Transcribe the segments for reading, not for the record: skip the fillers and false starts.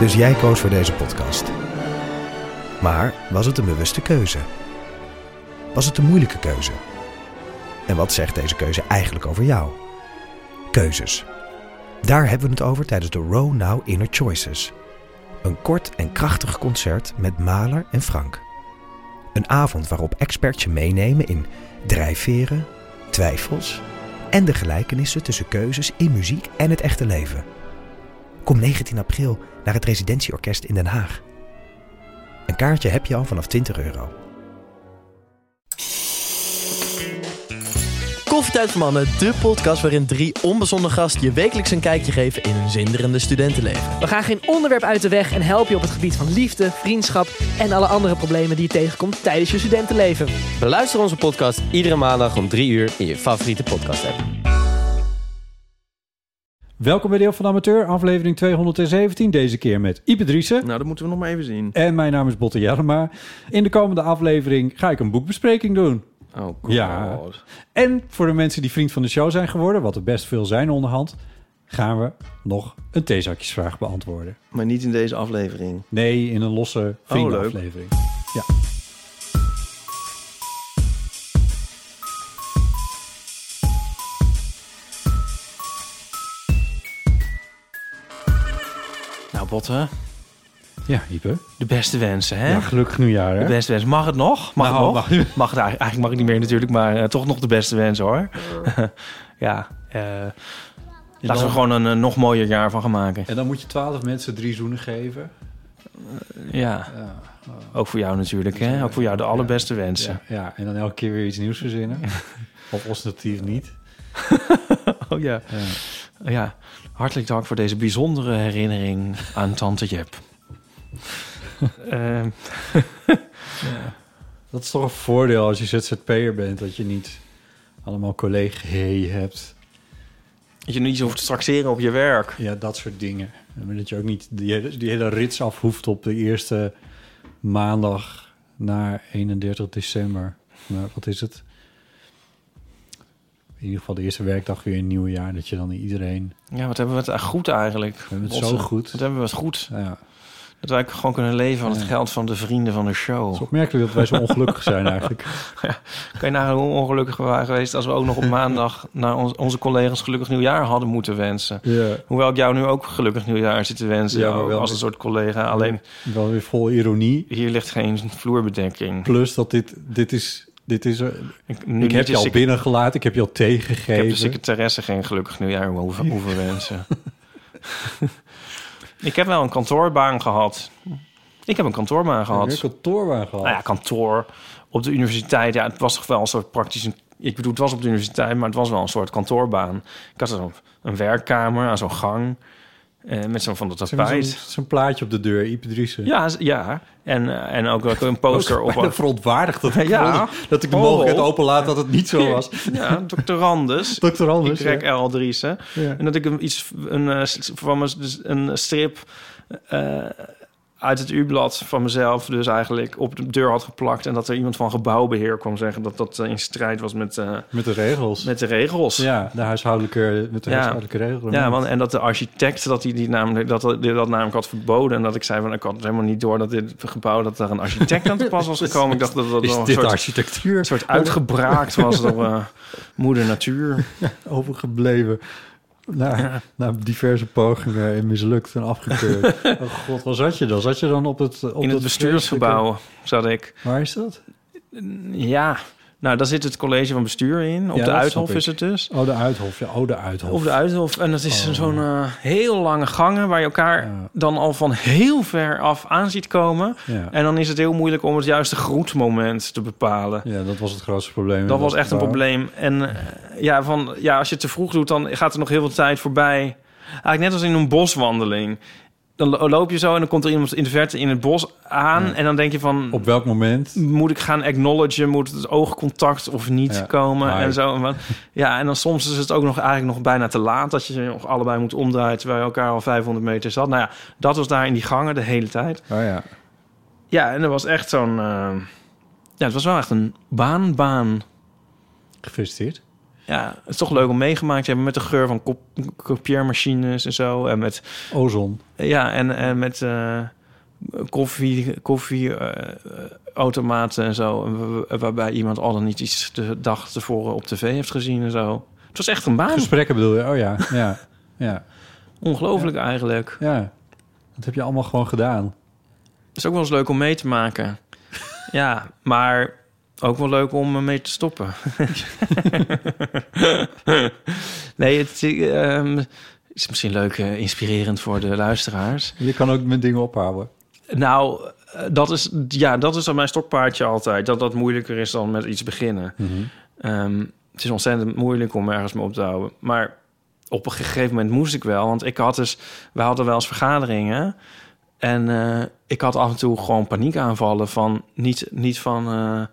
Dus jij koos voor deze podcast. Maar was het een bewuste keuze? Was het een moeilijke keuze? En wat zegt deze keuze eigenlijk over jou? Keuzes. Daar hebben we het over tijdens de Row Now Inner Choices. Een kort en krachtig concert met Mahler en Frank. Een avond waarop experts je meenemen in drijfveren, twijfels en de gelijkenissen tussen keuzes in muziek en het echte leven. Kom 19 april naar het Residentieorkest in Den Haag. Een kaartje heb je al vanaf €20. Koffietijd voor Mannen, de podcast waarin 3 onbezonnen gasten je wekelijks een kijkje geven in hun zinderende studentenleven. We gaan geen onderwerp uit de weg en helpen je op het gebied van liefde, vriendschap en alle andere problemen die je tegenkomt tijdens je studentenleven. Beluister onze podcast iedere maandag om 3 uur in je favoriete podcast-app. Welkom bij Deel van de Amateur, aflevering 217. Deze keer met Ipe Driessen. Nou, dat moeten we nog maar even zien. En mijn naam is Botte Jellema. In de komende aflevering ga ik een boekbespreking doen. Oh god. Ja. En voor de mensen die vriend van de show zijn geworden, wat er best veel zijn onderhand, gaan we nog een theezakjesvraag beantwoorden. Maar niet in deze aflevering. Nee, in een losse vriendenaflevering. Ja. Nou, Botte. Ja, Ipe. De beste wensen, hè? Ja, gelukkig nieuwjaar, hè? De beste wensen. Mag het nog? Mag het nog? Mag het eigenlijk mag het niet meer natuurlijk, maar toch nog de beste wensen, hoor. Ja, laten we gewoon een nog mooier jaar van gaan maken. En dan moet je 12 mensen 3 zoenen geven. Ja. Ook voor jou natuurlijk, hè? Ook voor jou de allerbeste wensen. Ja, en dan elke keer weer iets nieuws verzinnen. Of ostentatief niet. Oh ja. Ja. Hartelijk dank voor deze bijzondere herinnering aan Tante Jep. Dat is toch een voordeel als je ZZP'er bent, dat je niet allemaal collega's hebt. Dat je niet zo hoeft te traxeren op je werk. Ja, dat soort dingen. En dat je ook niet die hele rits af hoeft op de eerste maandag na 31 december. Maar wat is het? In ieder geval de eerste werkdag weer in het nieuwe jaar. Dat je dan iedereen... Ja, wat hebben we het goed eigenlijk. We hebben het zo goed. Wat hebben we het goed. Ja. Dat wij gewoon kunnen leven van het geld van de vrienden van de show. Het is opmerkelijk dat wij zo ongelukkig zijn eigenlijk. Ja, kan je nagaan hoe ongelukkig we waren geweest als we ook nog op maandag naar onze collega's gelukkig nieuwjaar hadden moeten wensen. Ja. Hoewel ik jou nu ook gelukkig nieuwjaar zit te wensen. Ja, maar wel als een soort collega. Alleen wel weer vol ironie. Hier ligt geen vloerbedekking. Plus dat dit is ik heb je al binnengelaten, ik heb je al thee gegeven. Ik heb de secretaresse geen gelukkig nieuwjaar hoeven wensen. Ik heb wel een kantoorbaan gehad. Heb je een kantoorbaan gehad? Nou ja, kantoor op de universiteit. Ja, het was toch wel een soort praktisch... Ik bedoel, het was op de universiteit, maar het was wel een soort kantoorbaan. Ik had een werkkamer aan zo'n gang. Met zo'n van dat tapijt. Zo'n plaatje op de deur, Ipe Driessen. Ja. En ook een poster op. Ik ben verontwaardigd dat ik de mogelijkheid openlaat dat het niet zo was. Ja, Dr. Randus. Dr. Randus, ik trek L. Driessen. Ja. En dat ik een strip uit het U-blad van mezelf dus eigenlijk op de deur had geplakt. En dat er iemand van gebouwbeheer kwam zeggen dat dat in strijd was met de regels. Met de regels. Ja, de huishoudelijke regels. Ja, man, en dat de architect dat namelijk had verboden. En dat ik zei van ik had helemaal niet door dat dit gebouw dat er een architect aan te pas was gekomen. Ik dacht dat dat een soort architectuur, een soort uitgebraakt was door moeder natuur. Overgebleven. Na diverse pogingen en mislukt en afgekeurd. Oh god, waar zat je dan? Zat je dan op het bestuursgebouw, zat ik. Waar is dat? Ja, nou, daar zit het college van bestuur in. Op de Uithof is het dus. Oh, de Uithof. Ja, de Uithof. Op de Uithof. En dat is zo'n heel lange gangen waar je elkaar dan al van heel ver af aan ziet komen. Ja. En dan is het heel moeilijk om het juiste groetmoment te bepalen. Ja, dat was het grootste probleem. Dat was echt een probleem. En als je het te vroeg doet, dan gaat er nog heel veel tijd voorbij. Eigenlijk net als in een boswandeling. Dan loop je zo en dan komt er iemand in de verte in het bos aan. Ja. En dan denk je van... Op welk moment? Moet ik gaan acknowledgen? Moet het oogcontact of niet komen? En zo. Ja, en dan soms is het ook eigenlijk nog bijna te laat. Dat je nog allebei moet omdraaien terwijl je elkaar al 500 meter zat. Nou ja, dat was daar in die gangen de hele tijd. Oh ja. Ja, en er was echt zo'n... het was wel echt een baan. Gefeliciteerd. Ja, het is toch leuk om meegemaakt te hebben met de geur van kopieermachines en zo. En met ozon. Ja, en met koffieautomaten en zo. Waarbij iemand al dan niet iets de dag tevoren op tv heeft gezien en zo. Het was echt een baan. Gesprekken bedoel je? Oh ja, ja. Ongelooflijk eigenlijk. Ja, dat heb je allemaal gewoon gedaan. Het is ook wel eens leuk om mee te maken. Ja, maar ook wel leuk om mee te stoppen. Nee, het is misschien leuk, inspirerend voor de luisteraars. Je kan ook met dingen ophouden. Nou, dat is dan mijn stokpaardje altijd. Dat moeilijker is dan met iets beginnen. Mm-hmm. Het is ontzettend moeilijk om ergens mee op te houden. Maar op een gegeven moment moest ik wel. Want we hadden wel eens vergaderingen. En ik had af en toe gewoon paniekaanvallen van niet van...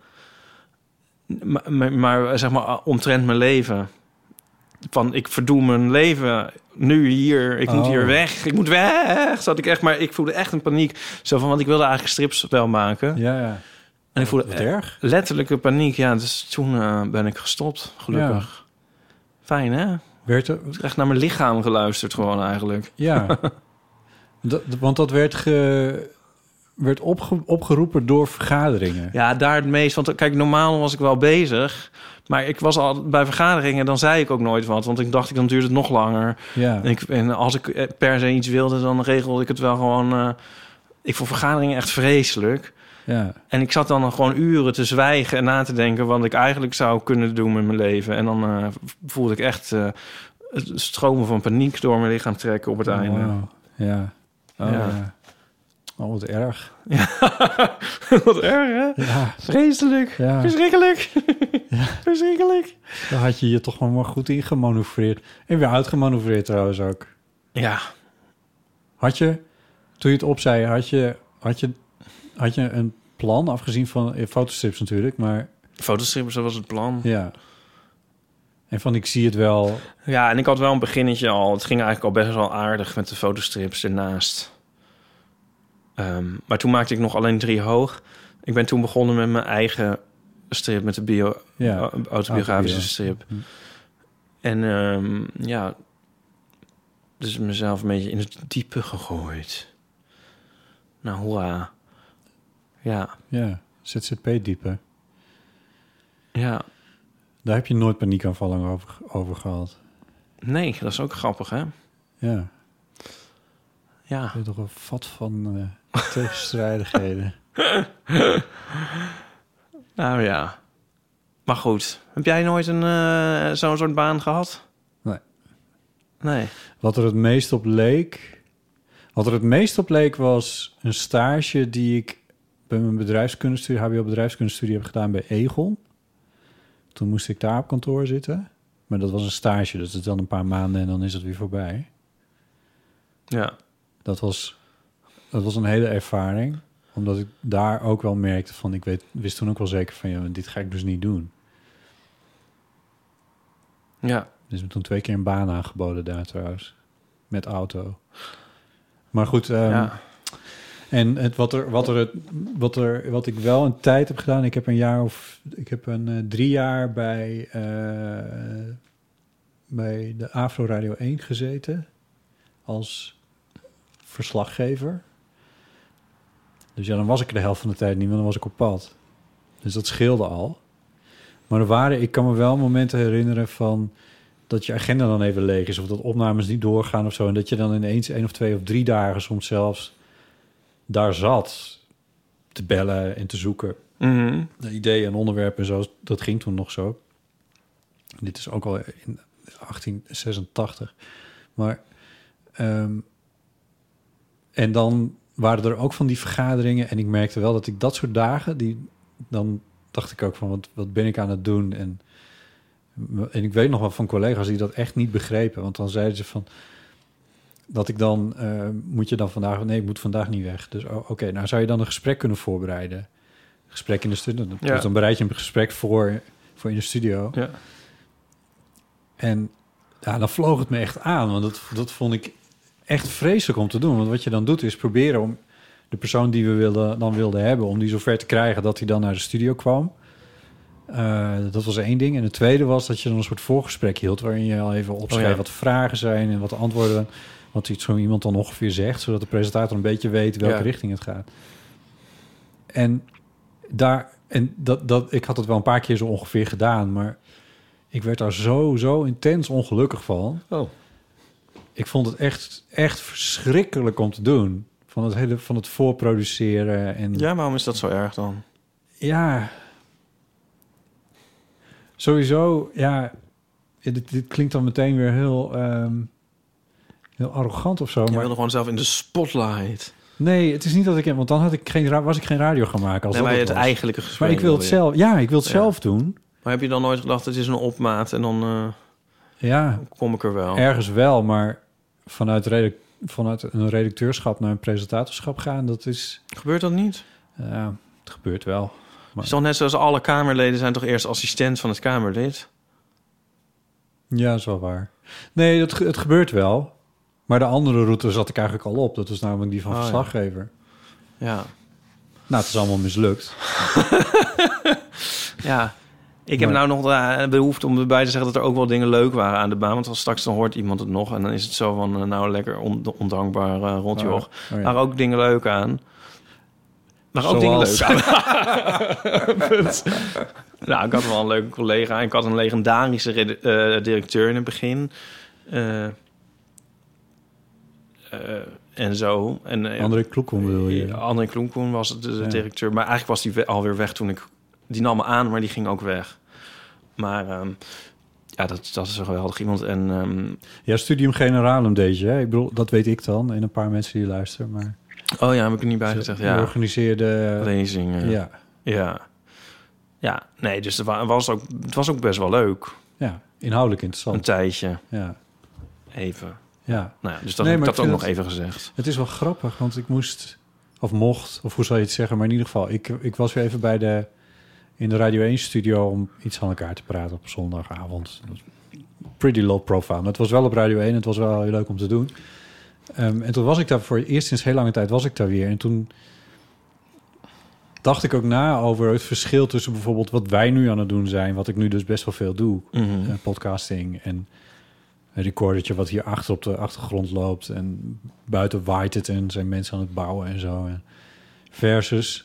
maar zeg maar omtrent mijn leven. Van ik verdoe mijn leven nu hier. Ik moet hier weg. Ik moet weg. Zat ik echt, maar ik voelde echt een paniek. Zo van, want ik wilde eigenlijk strips wel maken. Ja. En ik voelde erg letterlijke paniek. Ja, dus toen ben ik gestopt. Gelukkig. Ja. Fijn, hè? Werd er echt naar mijn lichaam geluisterd gewoon eigenlijk. Ja. Want dat werd opgeroepen door vergaderingen. Ja, daar het meest. Want kijk, normaal was ik wel bezig. Maar ik was al bij vergaderingen, dan zei ik ook nooit wat. Want ik dacht, dan duurt het nog langer. Ja. En als ik per se iets wilde, dan regelde ik het wel gewoon... ik vond vergaderingen echt vreselijk. Ja. En ik zat dan gewoon uren te zwijgen en na te denken... wat ik eigenlijk zou kunnen doen met mijn leven. En dan voelde ik echt het stromen van paniek door mijn lichaam trekken op het einde. Wow. Ja. Ja. Oh, wat erg. Ja, wat erg, hè? Ja. Vreselijk. Ja. Verschrikkelijk. Ja. Verschrikkelijk. Dan had je je toch maar goed ingemanoeuvreerd. En weer uitgemanoeuvreerd trouwens ook. Ja. Had je, toen je het opzei, had je een plan, afgezien van fotostrips natuurlijk, maar... Fotostrips, dat was het plan. Ja. En van, ik zie het wel... Ja, en ik had wel een beginnetje al. Het ging eigenlijk al best wel aardig met de fotostrips ernaast. Maar toen maakte ik nog alleen 3 hoog. Ik ben toen begonnen met mijn eigen strip, met de autobiografische strip. Hm. En dus mezelf een beetje in het diepe gegooid. Nou, hoera. Ja. Ja, ZZP-diepe. Ja. Daar heb je nooit paniekaanvallen over gehad. Nee, dat is ook grappig, hè? Ja. Ja. Je hebt toch een vat van tegenstrijdigheden. Nou ja. Maar goed. Heb jij nooit zo'n soort baan gehad? Nee. Wat er het meest op leek was een stage die ik bij mijn bedrijfskundestudie, HBO-bedrijfskundestudie heb gedaan bij Egon. Toen moest ik daar op kantoor zitten. Maar dat was een stage, dus het is dan een paar maanden en dan is het weer voorbij. Ja. Dat was een hele ervaring. Omdat ik daar ook wel merkte van... Ik wist toen ook wel zeker van... ja, dit ga ik dus niet doen. Ja. Dus me toen 2 keer een baan aangeboden daar trouwens. Met auto. Maar goed... En wat ik wel een tijd heb gedaan... Ik heb 3 jaar bij de Afro Radio 1 gezeten. Als verslaggever. Dus ja, dan was ik er de helft van de tijd niet, want dan was ik op pad. Dus dat scheelde al. Maar ik kan me wel momenten herinneren van... dat je agenda dan even leeg is... of dat opnames niet doorgaan of zo... en dat je dan ineens 1 of 2 of 3 dagen soms zelfs... daar zat te bellen en te zoeken. Mm-hmm. De ideeën en onderwerpen en zo, dat ging toen nog zo. Dit is ook al in 1886. Maar... en dan waren er ook van die vergaderingen... en ik merkte wel dat ik dat soort dagen... dan dacht ik ook van, wat ben ik aan het doen? En ik weet nog wel van collega's die dat echt niet begrepen. Want dan zeiden ze van... dat ik dan... moet je dan vandaag... Nee, ik moet vandaag niet weg. Dus oké, nou zou je dan een gesprek kunnen voorbereiden? Een gesprek in de studio. Ja. Dus dan bereid je een gesprek voor in de studio. Ja. En ja, dan vloog het me echt aan. Want dat vond ik echt vreselijk om te doen. Want wat je dan doet is proberen om de persoon die we wilden hebben... om die zover te krijgen dat hij dan naar de studio kwam. Dat was 1 ding. En het tweede was dat je dan een soort voorgesprek hield... waarin je al even opschreef wat de vragen zijn... en wat de antwoorden... wat zo iemand dan ongeveer zegt... zodat de presentator een beetje weet welke richting het gaat. Ik had het wel een paar keer zo ongeveer gedaan... maar ik werd daar zo intens ongelukkig van. Oh. Ik vond het echt verschrikkelijk om te doen. Van het voorproduceren. En Ja, waarom is dat zo erg dan? Ja... Sowieso, ja... Dit klinkt dan meteen weer heel arrogant of zo. Je wilde gewoon zelf in de spotlight. Nee, het is niet dat ik... Want dan was ik geen radio gaan maken. Als nee, maar dat het eigenlijke gesprek. Maar ik wil het zelf... Ja, ik wil het zelf doen. Maar heb je dan nooit gedacht, het is een opmaat en dan kom ik er wel? Ergens wel, maar vanuit een redacteurschap naar een presentatorschap gaan, dat is... Gebeurt dat niet? Ja, het gebeurt wel. Maar... Het is toch net zoals alle Kamerleden zijn toch eerst assistent van het Kamerlid? Ja, dat is wel waar. Nee, het gebeurt wel. Maar de andere route zat ik eigenlijk al op. Dat was namelijk die van verslaggever. Ja. Nou, het is allemaal mislukt. Ja. Ik heb nou nog de behoefte om erbij te zeggen dat er ook wel dingen leuk waren aan de baan. Want als straks dan hoort iemand het nog en dan is het zo van nou lekker ondankbaar rondjoch. Maar ook dingen leuk aan. Maar ook dingen leuk aan. Nou, ik had wel een leuke collega. Ik had een legendarische directeur in het begin. En zo. André Kloekhoen bedoel je? André Kloekhoen was de directeur. Maar eigenlijk was die alweer weg toen ik... Die nam me aan, maar die ging ook weg. Maar dat is een geweldig iemand. En, ja, Studium Generalum deed je, hè? Ik bedoel, dat weet ik dan. En een paar mensen die luisteren, maar... Oh ja, heb ik er niet bij gezegd. Ja. Georganiseerde... lezingen. Ja, nee, dus het was ook best wel leuk. Ja, inhoudelijk interessant. Een tijdje. Ja. Even. Ja. Nou ja, dus dat heb ik dat ook nog even gezegd. Het is wel grappig, want ik moest... Of mocht, of hoe zou je het zeggen? Maar in ieder geval, ik was weer even in de Radio 1-studio... om iets aan elkaar te praten op zondagavond. Pretty low profile. Maar het was wel op Radio 1. Het was wel heel leuk om te doen. En toen was ik daar voor het eerst sinds heel lange tijd was ik daar weer. En toen dacht ik ook na over het verschil tussen bijvoorbeeld wat wij nu aan het doen zijn... wat ik nu dus best wel veel doe. Podcasting en een recordertje wat hier achter op de achtergrond loopt... en buiten waait het en zijn mensen aan het bouwen en zo. Versus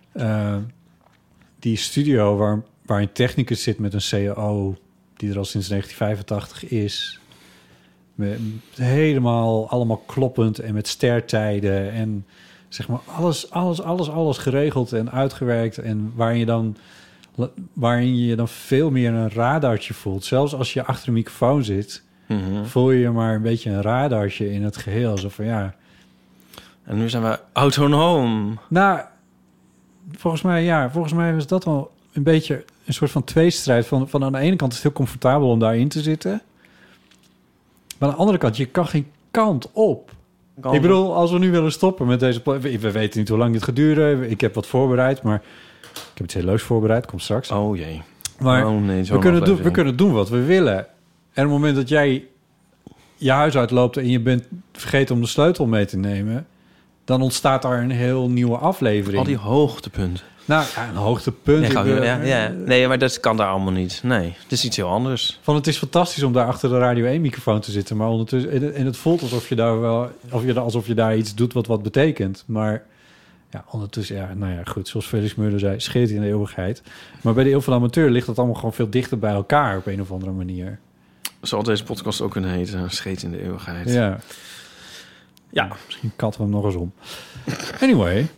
die studio waar een technicus zit met een CAO... die er al sinds 1985 is... Met helemaal allemaal kloppend en met stertijden en zeg maar alles geregeld en uitgewerkt en waarin je dan veel meer een radartje voelt. Zelfs als je achter een microfoon zit, voel je maar een beetje een radartje in het geheel. Zo van ja. En nu zijn we autonoom. Nou, volgens mij was dat wel een beetje een soort van tweestrijd. Van aan de ene kant is het heel comfortabel om daarin te zitten. Maar aan de andere kant, je kan geen kant op. Ik bedoel, als we nu willen stoppen met deze... We weten niet hoe lang dit gaat duren. Ik heb wat voorbereid, maar... Ik heb iets heel leuks voorbereid, komt straks. Oh jee. Maar we kunnen doen wat we willen. En op het moment dat jij je huis uitloopt... en je bent vergeten om de sleutel mee te nemen... dan ontstaat daar een heel nieuwe aflevering. Al die hoogtepunten. Nou, ja, een hoogtepunt. Nee, maar dat kan daar allemaal niet. Nee, het is iets heel anders. Het is fantastisch om daar achter de Radio 1-microfoon te zitten. Maar ondertussen... En het voelt alsof je daar wel... alsof je daar iets doet wat betekent. Maar ja, ondertussen... Ja, nou ja, goed. Zoals Felix Meurer zei, scheert in de eeuwigheid. Maar bij de Eeuw van de Amateur ligt dat allemaal gewoon veel dichter bij elkaar... op een of andere manier. Zal deze podcast ook kunnen heten? Scheet in de eeuwigheid. Ja. Misschien katten we hem nog eens om. Anyway.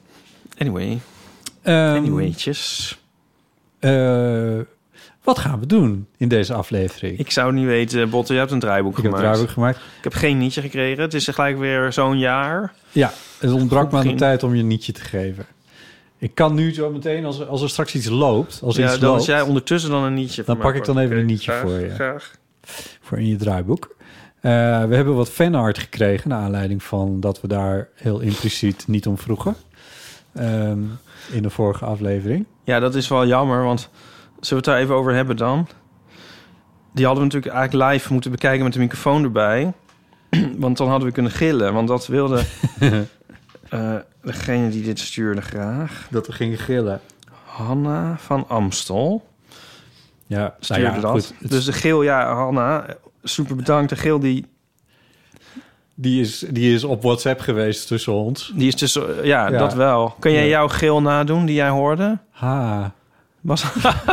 Anywaytjes. Wat gaan we doen in deze aflevering? Ik zou niet weten, Botte, je hebt een draaiboek gemaakt. Ik heb een draaiboek gemaakt. Ik heb geen nietje gekregen. Het is gelijk weer zo'n jaar. Ja, het ontbrak me aan de tijd om je een nietje te geven. Ik kan nu zo meteen, als er straks iets loopt... Als jij ondertussen dan een nietje... Dan pak ik dan even een nietje voor je. Graag. Voor in je draaiboek. We hebben wat fanart gekregen... naar aanleiding van dat we daar heel impliciet niet om vroegen. In de vorige aflevering. Ja, dat is wel jammer, want... Zullen we het daar even over hebben dan? Die hadden we natuurlijk eigenlijk live moeten bekijken met de microfoon erbij. Want dan hadden we kunnen gillen. Want dat wilde degene die dit stuurde graag. Dat we gingen gillen. Hanna van Amstel. Ja, stuurde dat. Goed, Dus de Geel, Hanna, super bedankt. De Geel, die is op WhatsApp geweest tussen ons. die is tussen... Ja, dat wel. Kun jij jouw Geel nadoen die jij hoorde? Ha. Was...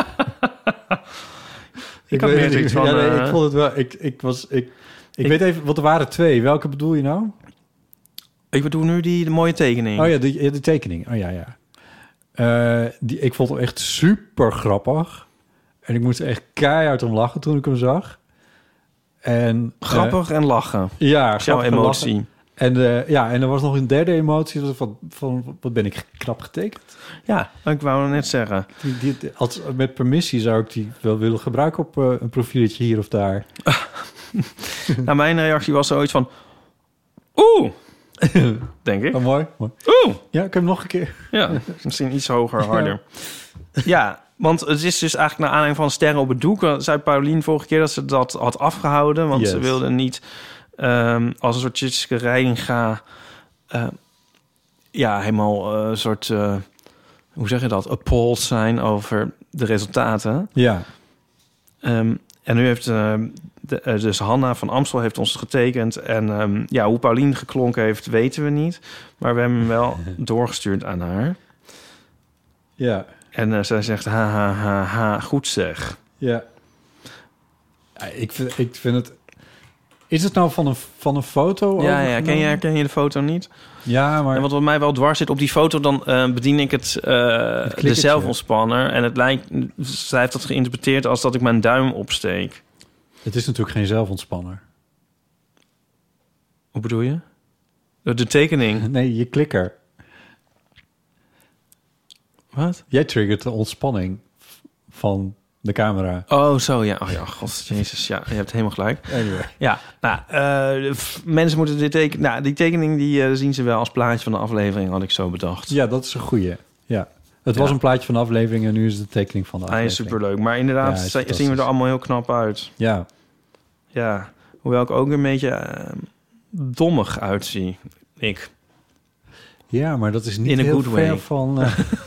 Ik weet het van... ik vond het wel... Ik weet even... Want er waren 2. Welke bedoel je nou? Ik bedoel nu de mooie tekening. Oh ja, die tekening. Oh ja. Ik vond hem echt super grappig. En ik moest echt keihard om lachen toen ik hem zag. En, grappig en lachen. Ja, jouw emotie. Lachen. En er was nog een derde emotie van wat ben ik knap getekend. Ja, ik wou net zeggen. Met permissie zou ik die wel willen gebruiken op een profieletje hier of daar. Nou, mijn reactie was zoiets van... denk ik. Oh, mooi. Ja, ik heb hem nog een keer. Ja, misschien iets hoger, harder. Ja, want het is dus eigenlijk naar aanleiding van Sterren op het Doek. Zei Paulien vorige keer dat ze dat had afgehouden. Want ze wilde niet als een soort Tjitske Reidinga... helemaal een soort... hoe zeg je dat? Appalled zijn over de resultaten. Ja. En nu heeft... dus Hanna van Amstel heeft ons getekend. En hoe Paulien geklonken heeft, weten we niet. Maar we hebben hem wel doorgestuurd aan haar. Ja. En zij zegt, ha, goed zeg. Ja. Ik vind het... Is het nou van een foto? Ja, ken je de foto niet? Ja, maar... En wat bij mij wel dwars zit op die foto, dan bedien ik de zelfontspanner. En het lijkt... Zij heeft dat geïnterpreteerd als dat ik mijn duim opsteek. Het is natuurlijk geen zelfontspanner. Hoe bedoel je? De tekening? Nee, je klikker. Wat? Jij triggert de ontspanning van de camera. Oh, zo, ja. Oh ja, god, jezus. Ja, je hebt helemaal gelijk. Anyway. Ja, mensen moeten dit tekenen... Nou, die tekening die zien ze wel als plaatje van de aflevering, had ik zo bedacht. Ja, dat is een goeie. Ja. Het was een plaatje van de aflevering en nu is het de tekening van de aflevering. Hij is superleuk. Maar inderdaad zien we er allemaal heel knap uit. Ja. Ja, hoewel ik ook een beetje dommig uitzie. Ik. Ja, maar dat is niet in heel ver way. Van...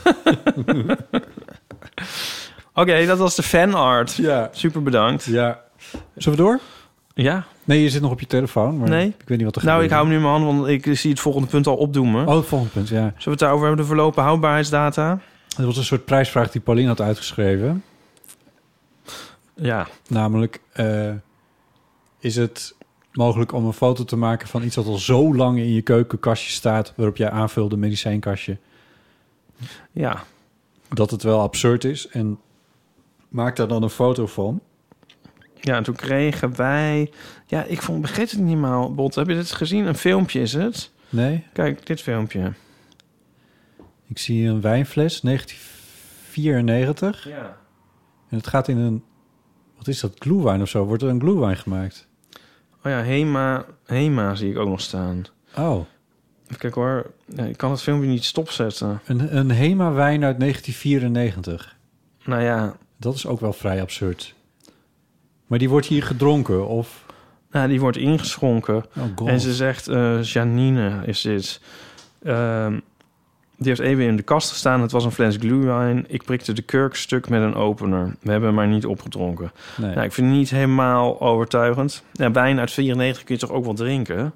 Oké, dat was de fanart. Ja. Super bedankt. Ja. Zullen we door? Ja. Nee, je zit nog op je telefoon. Maar nee. Ik weet niet wat er gebeurt. Nou, ik hou hem nu in mijn hand, want ik zie het volgende punt al opdoemen. Oh, het volgende punt, ja. Zullen we het daarover hebben, de verlopen houdbaarheidsdata? Dat was een soort prijsvraag die Pauline had uitgeschreven. Ja. Namelijk, is het mogelijk om een foto te maken van iets dat al zo lang in je keukenkastje staat, waarop jij aanvulde medicijnkastje? Ja. Dat het wel absurd is en maak daar dan een foto van. Ja, en toen kregen wij... Ja, begreep het niet helemaal, Bot. Heb je dit gezien? Een filmpje is het? Nee. Kijk, dit filmpje. Ik zie een wijnfles, 1994. Ja. En het gaat in een... Wat is dat? Glühwein of zo? Wordt er een glühwein gemaakt? Oh ja, Hema zie ik ook nog staan. Oh. Kijk hoor, ik kan het filmpje niet stopzetten. Een Hema-wijn uit 1994. Nou ja. Dat is ook wel vrij absurd. Maar die wordt hier gedronken, of... Nou, die wordt ingeschonken. Oh God. En ze zegt, Janine is dit. Die heeft even in de kast gestaan. Het was een fles glühwein. Ik prikte de kurk stuk met een opener. We hebben hem maar niet opgedronken. Nee. Nou, ik vind het niet helemaal overtuigend. Ja, wijn uit 94 kun je toch ook wel drinken?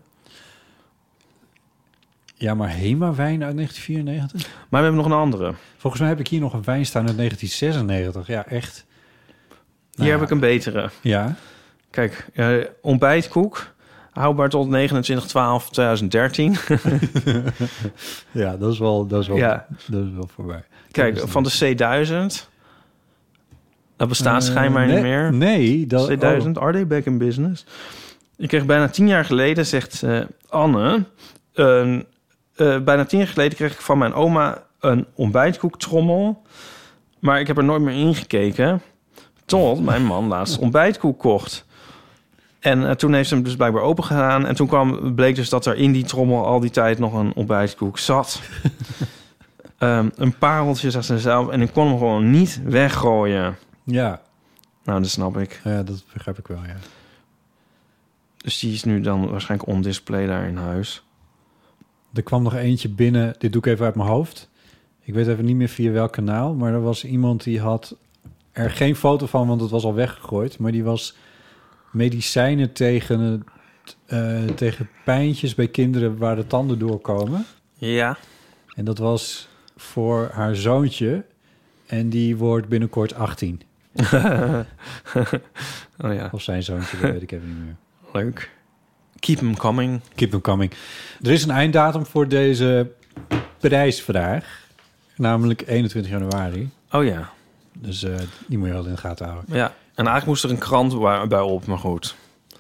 Ja, maar Hema-wijn uit 1994? Maar we hebben nog een andere. Volgens mij heb ik hier nog een wijn staan uit 1996. Ja, echt. Hier heb ik een betere. Ja. Kijk, ontbijtkoek. Houdbaar tot 29/12/2013. Ja, dat is wel voorbij. Kijk, van de C1000. Dat bestaat schijnbaar niet meer. Nee. C1000, are they back in business? Ik kreeg bijna 10 jaar geleden, zegt Anne... bijna 10 jaar geleden kreeg ik van mijn oma een ontbijtkoektrommel. Maar ik heb er nooit meer ingekeken. Tot mijn man laatst ontbijtkoek kocht. En toen heeft ze hem dus blijkbaar open gedaan. En toen bleek dus dat er in die trommel al die tijd nog een ontbijtkoek zat. Een pareltje, zegt ze zelf. En ik kon hem gewoon niet weggooien. Ja. Nou, dat snap ik. Ja, dat begrijp ik wel, ja. Dus die is nu dan waarschijnlijk on display daar in huis. Er kwam nog eentje binnen. Dit doe ik even uit mijn hoofd. Ik weet even niet meer via welk kanaal. Maar er was iemand die had er geen foto van, want het was al weggegooid. Maar die was medicijnen tegen pijntjes bij kinderen waar de tanden doorkomen. Ja. En dat was voor haar zoontje. En die wordt binnenkort 18. Oh ja. Of zijn zoontje, dat weet ik even niet meer. Leuk. Keep them coming. Keep them coming. Er is een einddatum voor deze prijsvraag. Namelijk 21 januari. Oh ja. Dus die moet je wel in de gaten houden. Ja. En eigenlijk moest er een krant bij op, maar goed.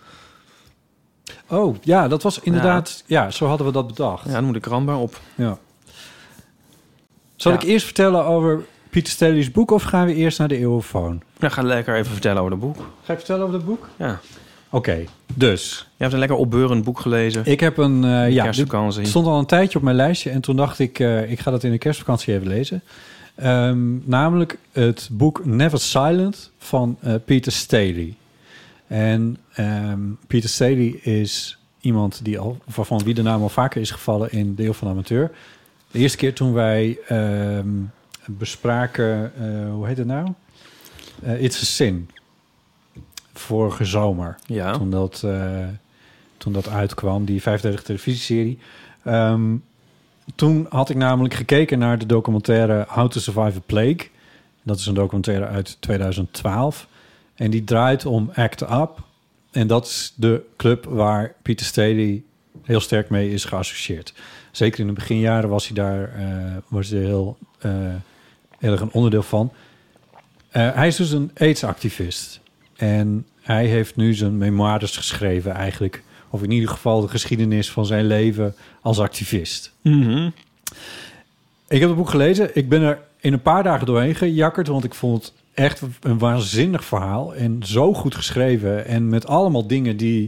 Oh, ja, dat was inderdaad... Ja, zo hadden we dat bedacht. Ja, dan moet de krant bij op. Ja. Zal ik eerst vertellen over Pieter Staley's boek... of gaan we eerst naar de eeuwenfoon? Ja, ga lekker even vertellen over het boek. Ga ik vertellen over het boek? Ja. Oké, dus... Je hebt een lekker opbeurend boek gelezen. Ik heb een... kerstvakantie. Het stond al een tijdje op mijn lijstje... en toen dacht ik, ik ga dat in de kerstvakantie even lezen. Namelijk het boek Never Silent van Pieter Staley. En Pieter Staley is iemand waarvan wie de naam al vaker is gevallen in Deel van Amateur. De eerste keer toen wij bespraken, hoe heet het nou? It's a Sin. Vorige zomer. Ja. Toen dat uitkwam, die 5-delige televisieserie. Toen had ik namelijk gekeken naar de documentaire How to Survive a Plague. Dat is een documentaire uit 2012. En die draait om ACT UP. En dat is de club waar Pieter Staley heel sterk mee is geassocieerd. Zeker in de beginjaren was hij daar heel erg een onderdeel van. Hij is dus een AIDS-activist. En hij heeft nu zijn memoires geschreven eigenlijk. Of in ieder geval de geschiedenis van zijn leven als activist. Mm-hmm. Ik heb het boek gelezen. Ik ben er in een paar dagen doorheen gejakkerd, want ik vond het echt een waanzinnig verhaal. En zo goed geschreven. En met allemaal dingen die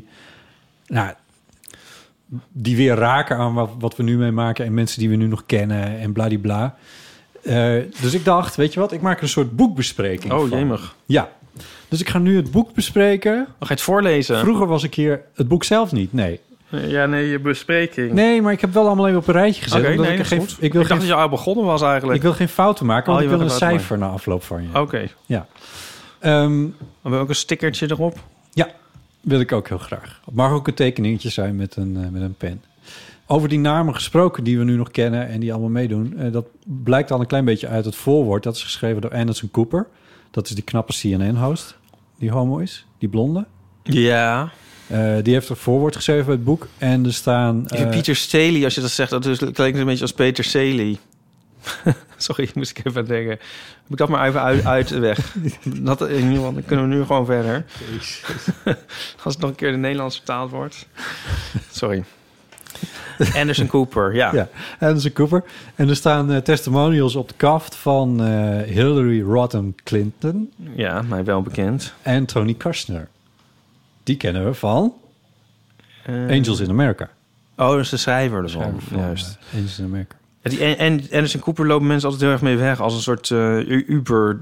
weer raken aan wat we nu meemaken. En mensen die we nu nog kennen en bladibla. Dus ik dacht, weet je wat? Ik maak er een soort boekbespreking van. Oh, jemig. Ja. Dus ik ga nu het boek bespreken. Ga je het voorlezen? Vroeger was ik hier het boek zelf niet, nee. Ja, nee, je bespreking. Nee, maar ik heb wel allemaal even op een rijtje gezet. Oké, omdat nee, ik dat is goed. Ik dacht dat je al begonnen was eigenlijk. Ik wil geen fouten maken, want je ik wil wil een het cijfer na afloop van je. Oké. Ja. Dan wil ook een stickertje erop. Ja, wil ik ook heel graag. Het mag ook een tekeningetje zijn met een pen. Over die namen gesproken die we nu nog kennen en die allemaal meedoen. Dat blijkt al een klein beetje uit het voorwoord. Dat is geschreven door Anderson Cooper. Dat is die knappe CNN-host die homo is. Die blonde. Ja. Die heeft een voorwoord geschreven bij het boek. En er staan... Pieter Staley, als je dat zegt, dat klinkt een beetje als Peter Staley. Sorry, moest ik even aan denken. Heb ik dat maar even uit de weg. Dat, in ieder geval, dan kunnen we nu gewoon verder. Als het nog een keer in het Nederlands vertaald wordt. Sorry. Anderson Cooper, ja. Anderson Cooper. En er staan testimonials op de kaft van Hillary Rodham Clinton. Ja, mij wel bekend. En Tony Kushner. Die kennen we van Angels in America. Oh, dat is de schrijver ervan. Juist. Angels in America. En Anderson Cooper lopen mensen altijd heel erg mee weg als een soort Uber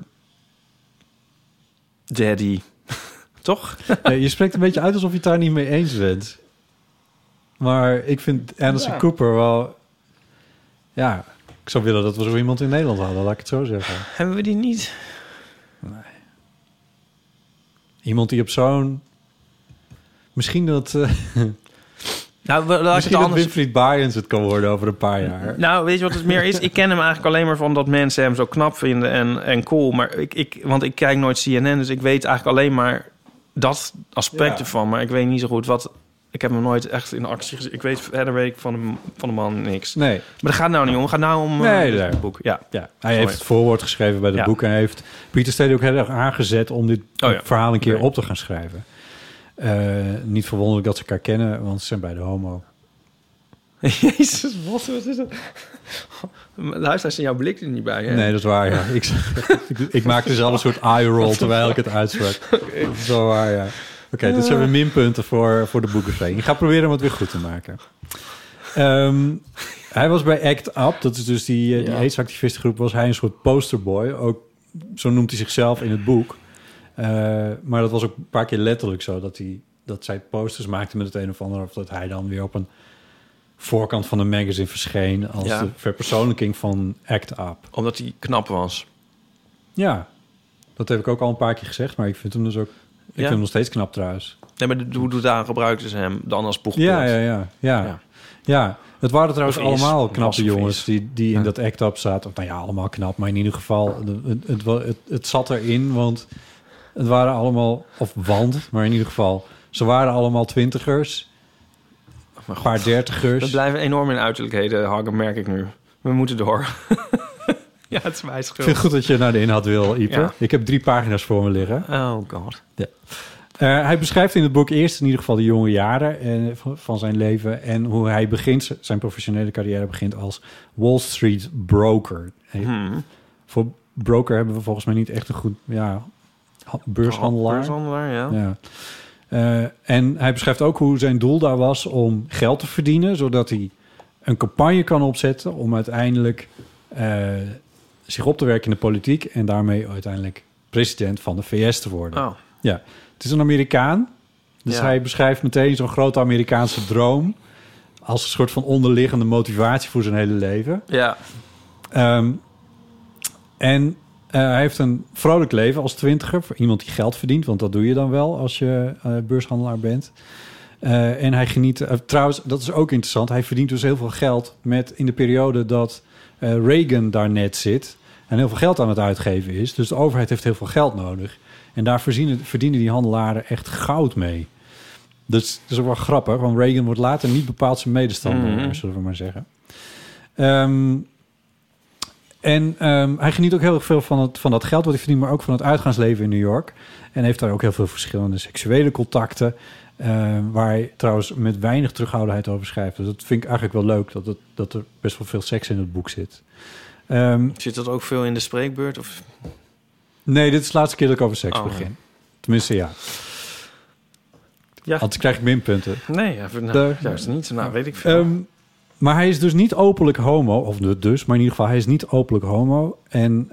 daddy. Toch? Nee, je spreekt een beetje uit alsof je het daar niet mee eens bent. Maar ik vind Anderson Cooper wel... Ja, ik zou willen dat we zo iemand in Nederland hadden, laat ik het zo zeggen. Hebben we die niet? Nee. Iemand die op zo'n... Misschien dat... Nou, laat misschien ik het dat anders... Winfried Baaiens het kan worden over een paar jaar. Nou, weet je wat het meer is? Ik ken hem eigenlijk alleen maar van dat mensen hem zo knap vinden en cool. Maar want ik kijk nooit CNN, dus ik weet eigenlijk alleen maar dat aspect ervan. Maar ik weet niet zo goed wat... Ik heb hem nooit echt in actie gezien. Ik weet verder van de man niks. Nee. Maar dat gaat nou niet om. Het gaat nou om het boek. Ja. Hij heeft het voorwoord geschreven bij het boek. En hij heeft Pieter Staley ook heel erg aangezet om dit verhaal een keer op te gaan schrijven. Niet verwonderlijk dat ze elkaar kennen, want ze zijn beide homo. Jezus, wat is dat? Luister, zijn jouw blik er niet bij, hè? Nee, dat is waar, ja. Ik maakte zelf een soort eye-roll terwijl ik het uitsprak. Okay. Dat is wel waar, ja. Oké, dit zijn weer minpunten voor de boekenvereniging. Ik ga proberen om het weer goed te maken. Hij was bij ACT UP, dat is dus die AIDS-activistengroep, was hij een soort posterboy. Ook, zo noemt hij zichzelf in het boek. Maar dat was ook een paar keer letterlijk zo, dat zij posters maakte met het een of ander, of dat hij dan weer op een voorkant van een magazine verscheen als de verpersoonlijking van ACT UP. Omdat hij knap was. Ja. Dat heb ik ook al een paar keer gezegd, maar ik vind hem dus ook... Ik vind hem nog steeds knap trouwens. Nee, maar hoe daar gebruikten ze hem dan als boegbeeld? Ja, het waren trouwens allemaal knappe was of jongens is. die in dat act-up zaten. Nou ja, allemaal knap, maar in ieder geval... Het zat erin, want het waren allemaal... maar in ieder geval... Ze waren allemaal 20ers. Een paar 30ers. We blijven enorm in uiterlijkheden hangen, merk ik nu. We moeten door. Ja, het is mijn schuld. Ik vind het goed dat je naar de inhoud wil, Ieper. Ja. Ik heb 3 pagina's voor me liggen. Oh god. Ja. Hij beschrijft in het boek eerst in ieder geval de jonge jaren van zijn leven... en hoe hij zijn professionele carrière begint als Wall Street broker. Voor broker hebben we volgens mij niet echt een goed... beurshandelaar. Beurshandelaar, ja. En hij beschrijft ook hoe zijn doel daar was om geld te verdienen... zodat hij een campagne kan opzetten om uiteindelijk zich op te werken in de politiek... en daarmee uiteindelijk president van de VS te worden. Oh. Ja, het is een Amerikaan. Dus hij beschrijft meteen zo'n grote Amerikaanse droom... als een soort van onderliggende motivatie voor zijn hele leven. Ja. Hij heeft een vrolijk leven als 20er... voor iemand die geld verdient, want dat doe je dan wel... als je beurshandelaar bent. En hij geniet... trouwens, dat is ook interessant... hij verdient dus heel veel geld in de periode dat Reagan daar net zit... en heel veel geld aan het uitgeven is. Dus de overheid heeft heel veel geld nodig... En daar verdienen die handelaren echt goud mee. Dus dat is ook wel grappig. Want Reagan wordt later niet bepaald zijn medestander, zullen we maar zeggen. Hij geniet ook heel erg veel van dat geld wat hij verdient... maar ook van het uitgaansleven in New York. En heeft daar ook heel veel verschillende seksuele contacten... waar hij trouwens met weinig terughoudendheid over schrijft. Dus dat vind ik eigenlijk wel leuk... dat er best wel veel seks in het boek zit. Zit dat ook veel in de spreekbeurt? Of... Nee, dit is de laatste keer dat ik over seks begin. Tenminste, ja. Anders krijg ik minpunten. Nee, juist niet. Nou, weet ik veel. Maar hij is dus niet openlijk homo. Of dus, maar in ieder geval, hij is niet openlijk homo. En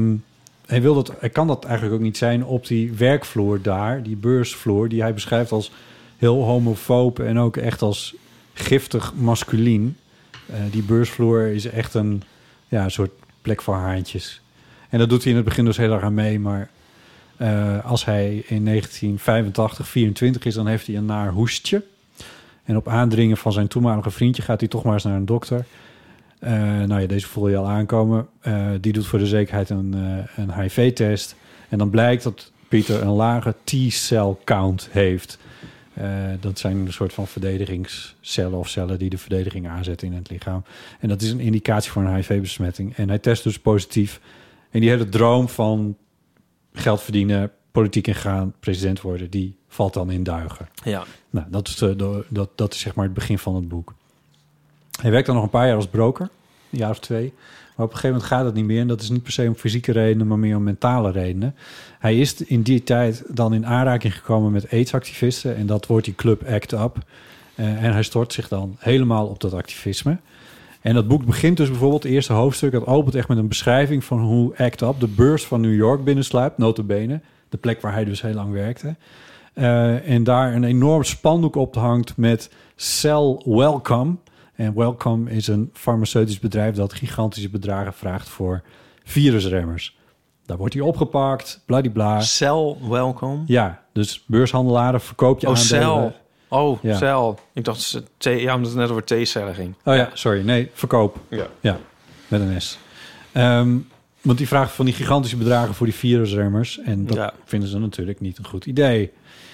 hij kan dat eigenlijk ook niet zijn op die werkvloer daar. Die beursvloer, die hij beschrijft als heel homofoob... en ook echt als giftig masculien. Die beursvloer is echt een soort plek voor haantjes... En dat doet hij in het begin dus heel erg aan mee. Maar als hij in 1985 24 is... dan heeft hij een naar hoestje. En op aandringen van zijn toenmalige vriendje... gaat hij toch maar eens naar een dokter. Deze voel je al aankomen. Die doet voor de zekerheid een HIV-test. En dan blijkt dat Pieter een lage T-cell count heeft. Dat zijn een soort van verdedigingscellen of cellen... die de verdediging aanzetten in het lichaam. En dat is een indicatie voor een HIV-besmetting. En hij test dus positief... En die hele droom van geld verdienen, politiek ingaan, president worden... die valt dan in duigen. Ja. Nou, dat is zeg maar het begin van het boek. Hij werkt dan nog een paar jaar als broker, een jaar of 2. Maar op een gegeven moment gaat het niet meer. En dat is niet per se om fysieke redenen, maar meer om mentale redenen. Hij is in die tijd dan in aanraking gekomen met AIDS-activisten... en dat wordt die club ACT UP. En hij stort zich dan helemaal op dat activisme... En dat boek begint dus bijvoorbeeld, het eerste hoofdstuk... dat opent echt met een beschrijving van hoe ACT UP... de beurs van New York binnensluipt, nota bene. De plek waar hij dus heel lang werkte. En daar een enorm spandoek op hangt met Cell Welcome. En Welcome is een farmaceutisch bedrijf... dat gigantische bedragen vraagt voor virusremmers. Daar wordt hij opgepakt, bladibla. Cell Welcome? Ja, dus beurshandelaren verkoop je aandelen... Cell. Oh, ja. cel. Ik dacht, omdat het net over T-cellen ging. Oh ja, sorry. Nee, verkoop. Ja, met een S. Want die vraagt van die gigantische bedragen voor die virusremmers. En dat vinden ze natuurlijk niet een goed idee.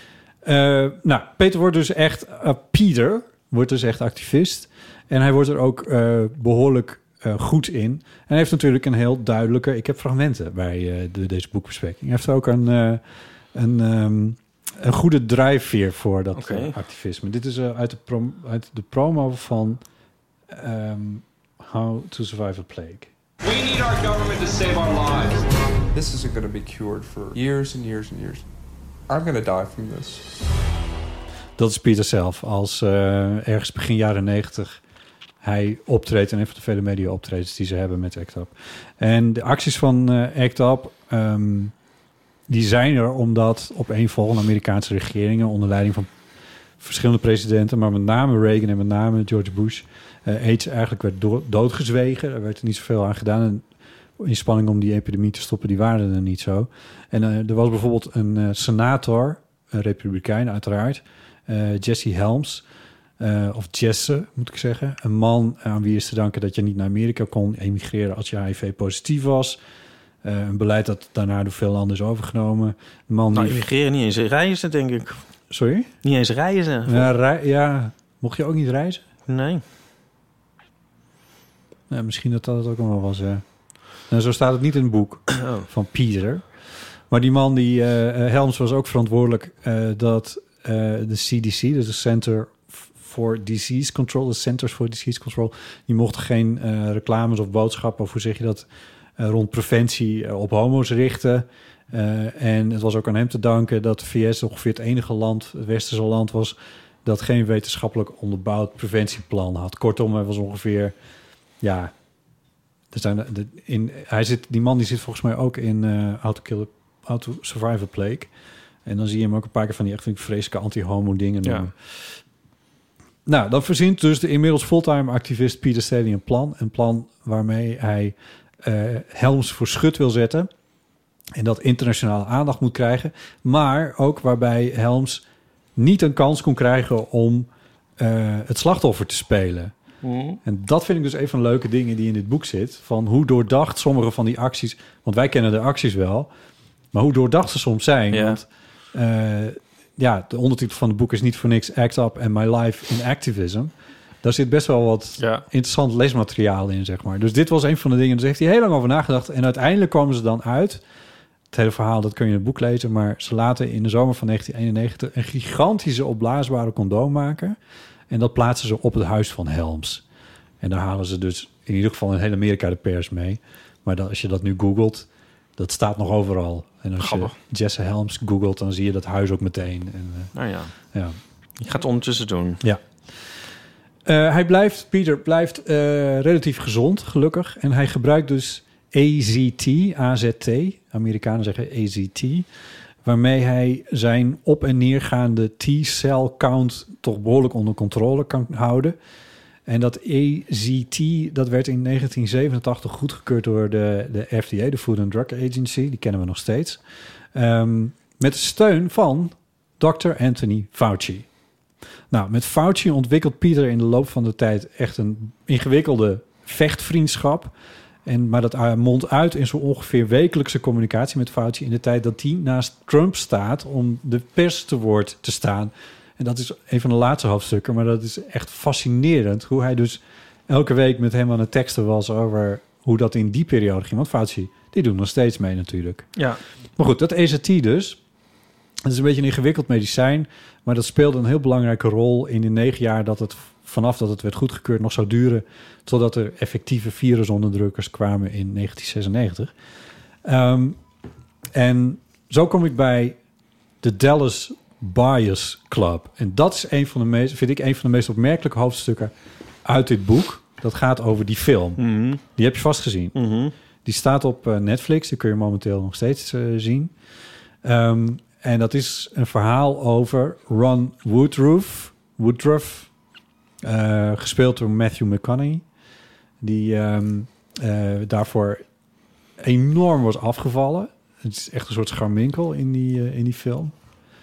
Peter wordt dus echt... Peter wordt dus echt activist. En hij wordt er ook behoorlijk goed in. En hij heeft natuurlijk een heel duidelijke... Ik heb fragmenten bij deze boekbespreking. Hij heeft ook een goede drijfveer voor dat activisme. Dit is uit de promo van How to Survive a Plague. We need our government to save our lives. This isn't going to be cured for years and years and years. I'm going to die from this. Dat is Pieter zelf. Als ergens begin jaren 90 hij optreedt... en een van de vele media optredens die ze hebben met ACT UP. En de acties van ACT UP... die zijn er omdat opeenvolgende Amerikaanse regeringen... onder leiding van verschillende presidenten... maar met name Reagan en met name George Bush... AIDS eigenlijk werd doodgezwegen. Er werd er niet zoveel aan gedaan. En inspanningen om die epidemie te stoppen, die waren er niet zo. En er was bijvoorbeeld een senator, een republikein uiteraard, Jesse Helms, of Jesse moet ik zeggen. Een man aan wie is te danken dat je niet naar Amerika kon emigreren als je HIV-positief was. Een beleid dat daarna door veel landen is overgenomen. Een man die... emigreren niet eens reizen, denk ik. Sorry? Niet eens reizen. Ja, mocht je ook niet reizen? Nee. Nou, misschien dat het ook nog wel was. Nou, zo staat het niet in het boek van Peter. Maar die man, Helms, was ook verantwoordelijk dat de CDC, dus de Center for Disease Control, de Centers for Disease Control, die mochten geen reclames of boodschappen, of hoe zeg je dat, rond preventie op homo's richten. En het was ook aan hem te danken dat de VS ongeveer het enige land, het westerse land was, dat geen wetenschappelijk onderbouwd preventieplan had. Kortom, hij was ongeveer, ja, die man die zit volgens mij ook in How to Survive a Plague. En dan zie je hem ook een paar keer van die echt vreselijke anti-homo dingen noemen. Ja. Nou, dan verzint dus de inmiddels fulltime activist Peter Staley een plan waarmee hij Helms voor schut wil zetten en dat internationale aandacht moet krijgen, maar ook waarbij Helms niet een kans kon krijgen om het slachtoffer te spelen. En dat vind ik dus een van de leuke dingen die in dit boek zit, van hoe doordacht sommige van die acties, want wij kennen de acties wel, maar hoe doordacht ze soms zijn. Ja. Want de ondertitel van het boek is niet voor niks Act Up and My Life in Activism. Daar zit best wel wat interessant leesmateriaal in, zeg maar. Dus dit was een van de dingen, dus heeft hij heel lang over nagedacht. En uiteindelijk komen ze dan uit. Het hele verhaal, dat kun je in het boek lezen, maar ze laten in de zomer van 1991 een gigantische opblaasbare condoom maken. En dat plaatsen ze op het huis van Helms. En daar halen ze dus in ieder geval in heel Amerika de pers mee. Maar als je dat nu googelt, dat staat nog overal. En als je Jesse Helms googelt, dan zie je dat huis ook meteen. En, Je gaat het ondertussen doen. Ja. Peter blijft relatief gezond, gelukkig. En hij gebruikt dus AZT. Amerikanen zeggen AZT. Waarmee hij zijn op- en neergaande T-cell count toch behoorlijk onder controle kan houden. En dat AZT, dat werd in 1987 goedgekeurd door de FDA, de Food and Drug Agency. Die kennen we nog steeds. Met de steun van Dr. Anthony Fauci. Nou, met Fauci ontwikkelt Peter in de loop van de tijd echt een ingewikkelde vechtvriendschap. Maar dat mondt uit in zo ongeveer wekelijkse communicatie met Fauci in de tijd dat hij naast Trump staat om de pers te woord te staan. En dat is een van de laatste hoofdstukken, maar dat is echt fascinerend hoe hij dus elke week met hem aan het teksten was over hoe dat in die periode ging. Want Fauci, die doet nog steeds mee natuurlijk. Ja. Maar goed, dat AZT dus. Het is een beetje een ingewikkeld medicijn, maar dat speelde een heel belangrijke rol in de 9 jaar dat het vanaf dat het werd goedgekeurd nog zou duren totdat er effectieve virusonderdrukkers kwamen in 1996. En zo kom ik bij de Dallas Buyers Club. En dat is vind ik een van de meest opmerkelijke hoofdstukken uit dit boek. Dat gaat over die film. Mm-hmm. Die heb je vast gezien. Mm-hmm. Die staat op Netflix. Die kun je momenteel nog steeds zien. En dat is een verhaal over Ron Woodruff. Gespeeld door Matthew McConaughey. Die daarvoor enorm was afgevallen. Het is echt een soort scharminkel in die film.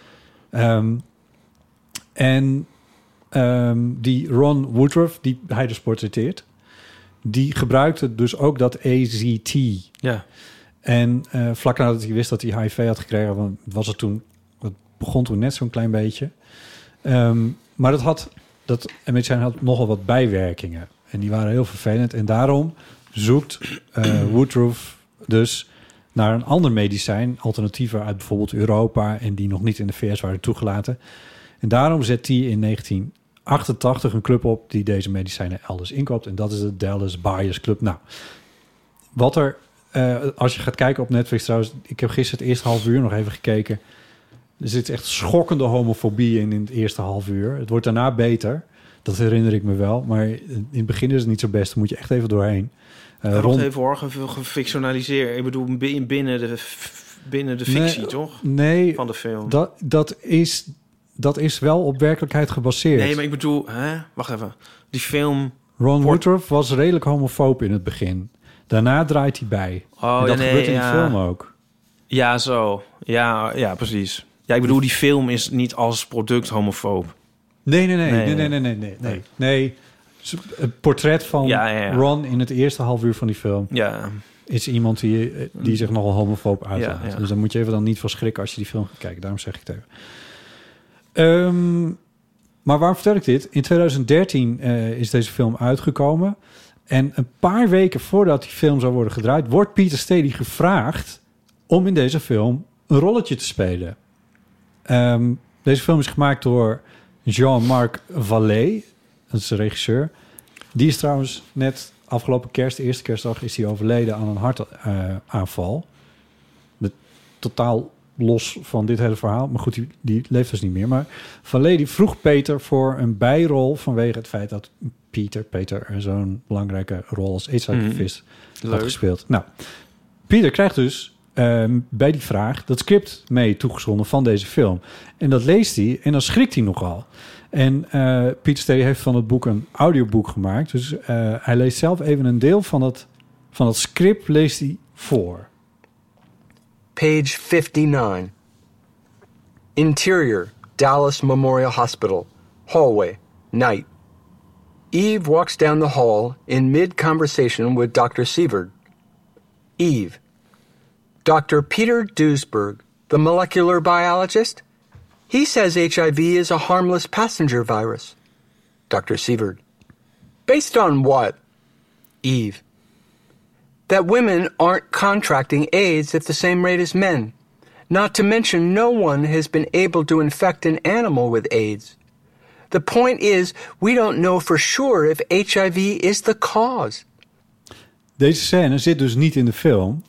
Die Ron Woodruff, die hij dus portretteert, die gebruikte dus ook dat AZT. Ja. En vlak nadat hij wist dat hij HIV had gekregen, want het begon toen net zo'n klein beetje. Maar dat medicijn had nogal wat bijwerkingen. En die waren heel vervelend. En daarom zoekt Woodruff dus naar een ander medicijn, alternatieven uit bijvoorbeeld Europa en die nog niet in de VS waren toegelaten. En daarom zet hij in 1988 een club op die deze medicijnen elders inkoopt. En dat is de Dallas Buyers Club. Nou, wat er, als je gaat kijken op Netflix trouwens, ik heb gisteren het eerste half uur nog even gekeken. Er zit echt schokkende homofobie in het eerste half uur. Het wordt daarna beter. Dat herinner ik me wel. Maar in het begin is het niet zo best. Daar moet je echt even doorheen. Even hoor, gefictionaliseerd. Ik bedoel, binnen de fictie, toch? Nee. Van de film. Dat is wel op werkelijkheid gebaseerd. Nee, maar ik bedoel... Wacht even. Die film... Ron Woodruff was redelijk homofoob in het begin. Daarna draait hij bij. En dat gebeurt in de film ook. Ja, zo. Ja, precies. Ja, ik bedoel, die film is niet als product homofoob. Nee. Het portret van Ron in het eerste half uur van die film... is iemand die zich nogal homofoob uitlaat. Ja. Dus dan moet je even dan niet van schrikken als je die film gaat kijken. Daarom zeg ik het even. Maar waarom vertel ik dit? In 2013 is deze film uitgekomen. En een paar weken voordat die film zou worden gedraaid... wordt Peter Steady gevraagd om in deze film een rolletje te spelen. Deze film is gemaakt door Jean-Marc Vallée. Dat is de regisseur. Die is trouwens net afgelopen kerst, de eerste kerstdag... is hij overleden aan een hartaanval. Totaal los van dit hele verhaal. Maar goed, die leeft dus niet meer. Maar Vallée die vroeg Peter voor een bijrol... vanwege het feit dat Peter zo'n belangrijke rol als aidsactivist had gespeeld. Nou, Peter krijgt dus bij die vraag dat script mee toegezonden van deze film. En dat leest hij en dan schrikt hij nogal. En Peter Steady heeft van het boek een audioboek gemaakt. Dus hij leest zelf even een deel van dat script leest hij voor. Page 59. Interior, Dallas Memorial Hospital. Hallway, night. Eve walks down the hall in mid-conversation with Dr. Sieverd. Eve. Dr. Peter Duesberg, the molecular biologist? He says HIV is a harmless passenger virus. Dr. Sieverd. Based on what? Eve. That women aren't contracting AIDS at the same rate as men. Not to mention no one has been able to infect an animal with AIDS. The point is, we don't know for sure if HIV is the cause. Deze scène zit dus niet in de film.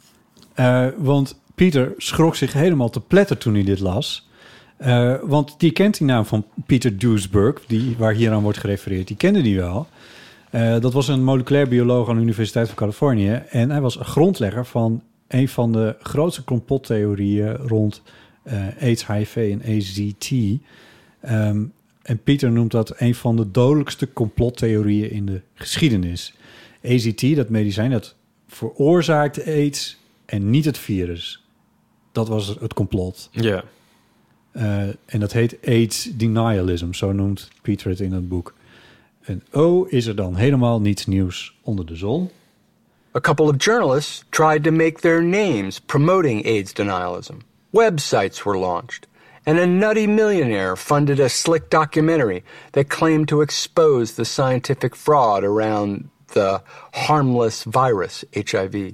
Want Peter schrok zich helemaal te pletter toen hij dit las. Want die kent die naam van Peter Duesberg, waar hier aan wordt gerefereerd. Die kende die wel. Dat was een moleculair bioloog aan de Universiteit van Californië. En hij was een grondlegger van een van de grootste complottheorieën rond AIDS, HIV en AZT. En Peter noemt dat een van de dodelijkste complottheorieën in de geschiedenis. AZT, dat medicijn, dat veroorzaakt AIDS en niet het virus. Dat was het complot. Ja. En dat heet AIDS denialism, zo noemt Peter het in het boek. En is er dan helemaal niets nieuws onder de zon? A couple of journalists tried to make their names promoting AIDS denialism. Websites were launched. And a nutty millionaire funded a slick documentary that claimed to expose the scientific fraud around the harmless virus HIV.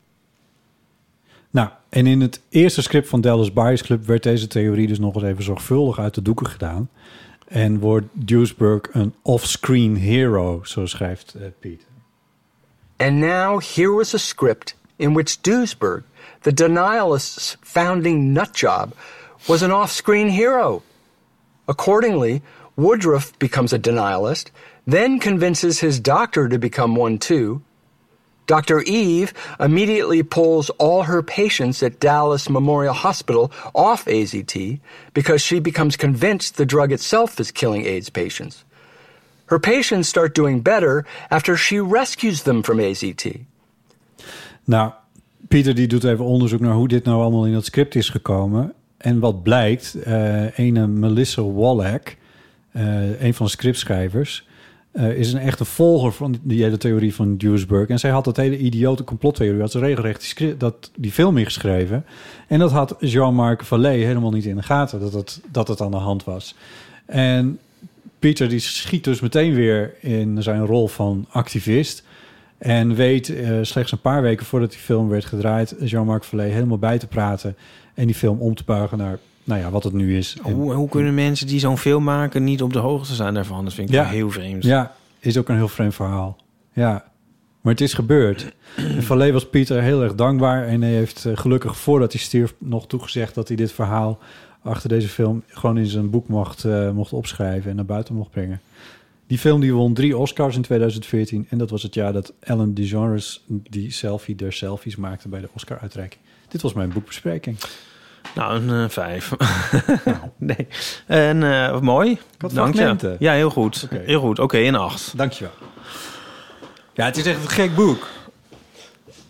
Nou, en in het eerste script van Dallas Buyers Club werd deze theorie dus nog eens even zorgvuldig uit de doeken gedaan. En wordt Duesberg een off-screen hero, zo schrijft Peter. And now here was a script in which Duesberg, the denialist's founding nutjob, was an off-screen hero. Accordingly, Woodruff becomes a denialist, then convinces his doctor to become one too. Dr. Eve immediately pulls all her patients at Dallas Memorial Hospital off AZT because she becomes convinced the drug itself is killing AIDS patients. Her patients start doing better after she rescues them from AZT. Nou, Peter die doet even onderzoek naar hoe dit nou allemaal in dat script is gekomen. En wat blijkt, ene Melissa Wallach, een van de scriptschrijvers, is een echte volger van die hele theorie van Duesberg. En zij had dat hele idiote complottheorie, had ze regelrecht die film ingeschreven. En dat had Jean-Marc Vallée helemaal niet in de gaten, dat het aan de hand was. En Peter die schiet dus meteen weer in zijn rol van activist. En weet slechts een paar weken voordat die film werd gedraaid, Jean-Marc Vallée helemaal bij te praten en die film om te buigen naar wat het nu is. Hoe kunnen mensen die zo'n film maken niet op de hoogte zijn daarvan? Dat vind ik wel heel vreemd. Ja, is ook een heel vreemd verhaal. Ja, maar het is gebeurd. En Vallée was Peter heel erg dankbaar en hij heeft gelukkig voordat hij stierf nog toegezegd dat hij dit verhaal achter deze film gewoon in zijn boek mocht opschrijven en naar buiten mocht brengen. Die film die won 3 Oscars in 2014 en dat was het jaar dat Ellen DeGeneres die selfie der selfies maakte bij de Oscar-uitreiking. Dit was mijn boekbespreking. Nou, een 5. Nou. Nee. En mooi. Dank je. Ja, heel goed. Okay. Heel goed. Oké, een 8. Dankjewel. Ja, het is echt een gek boek.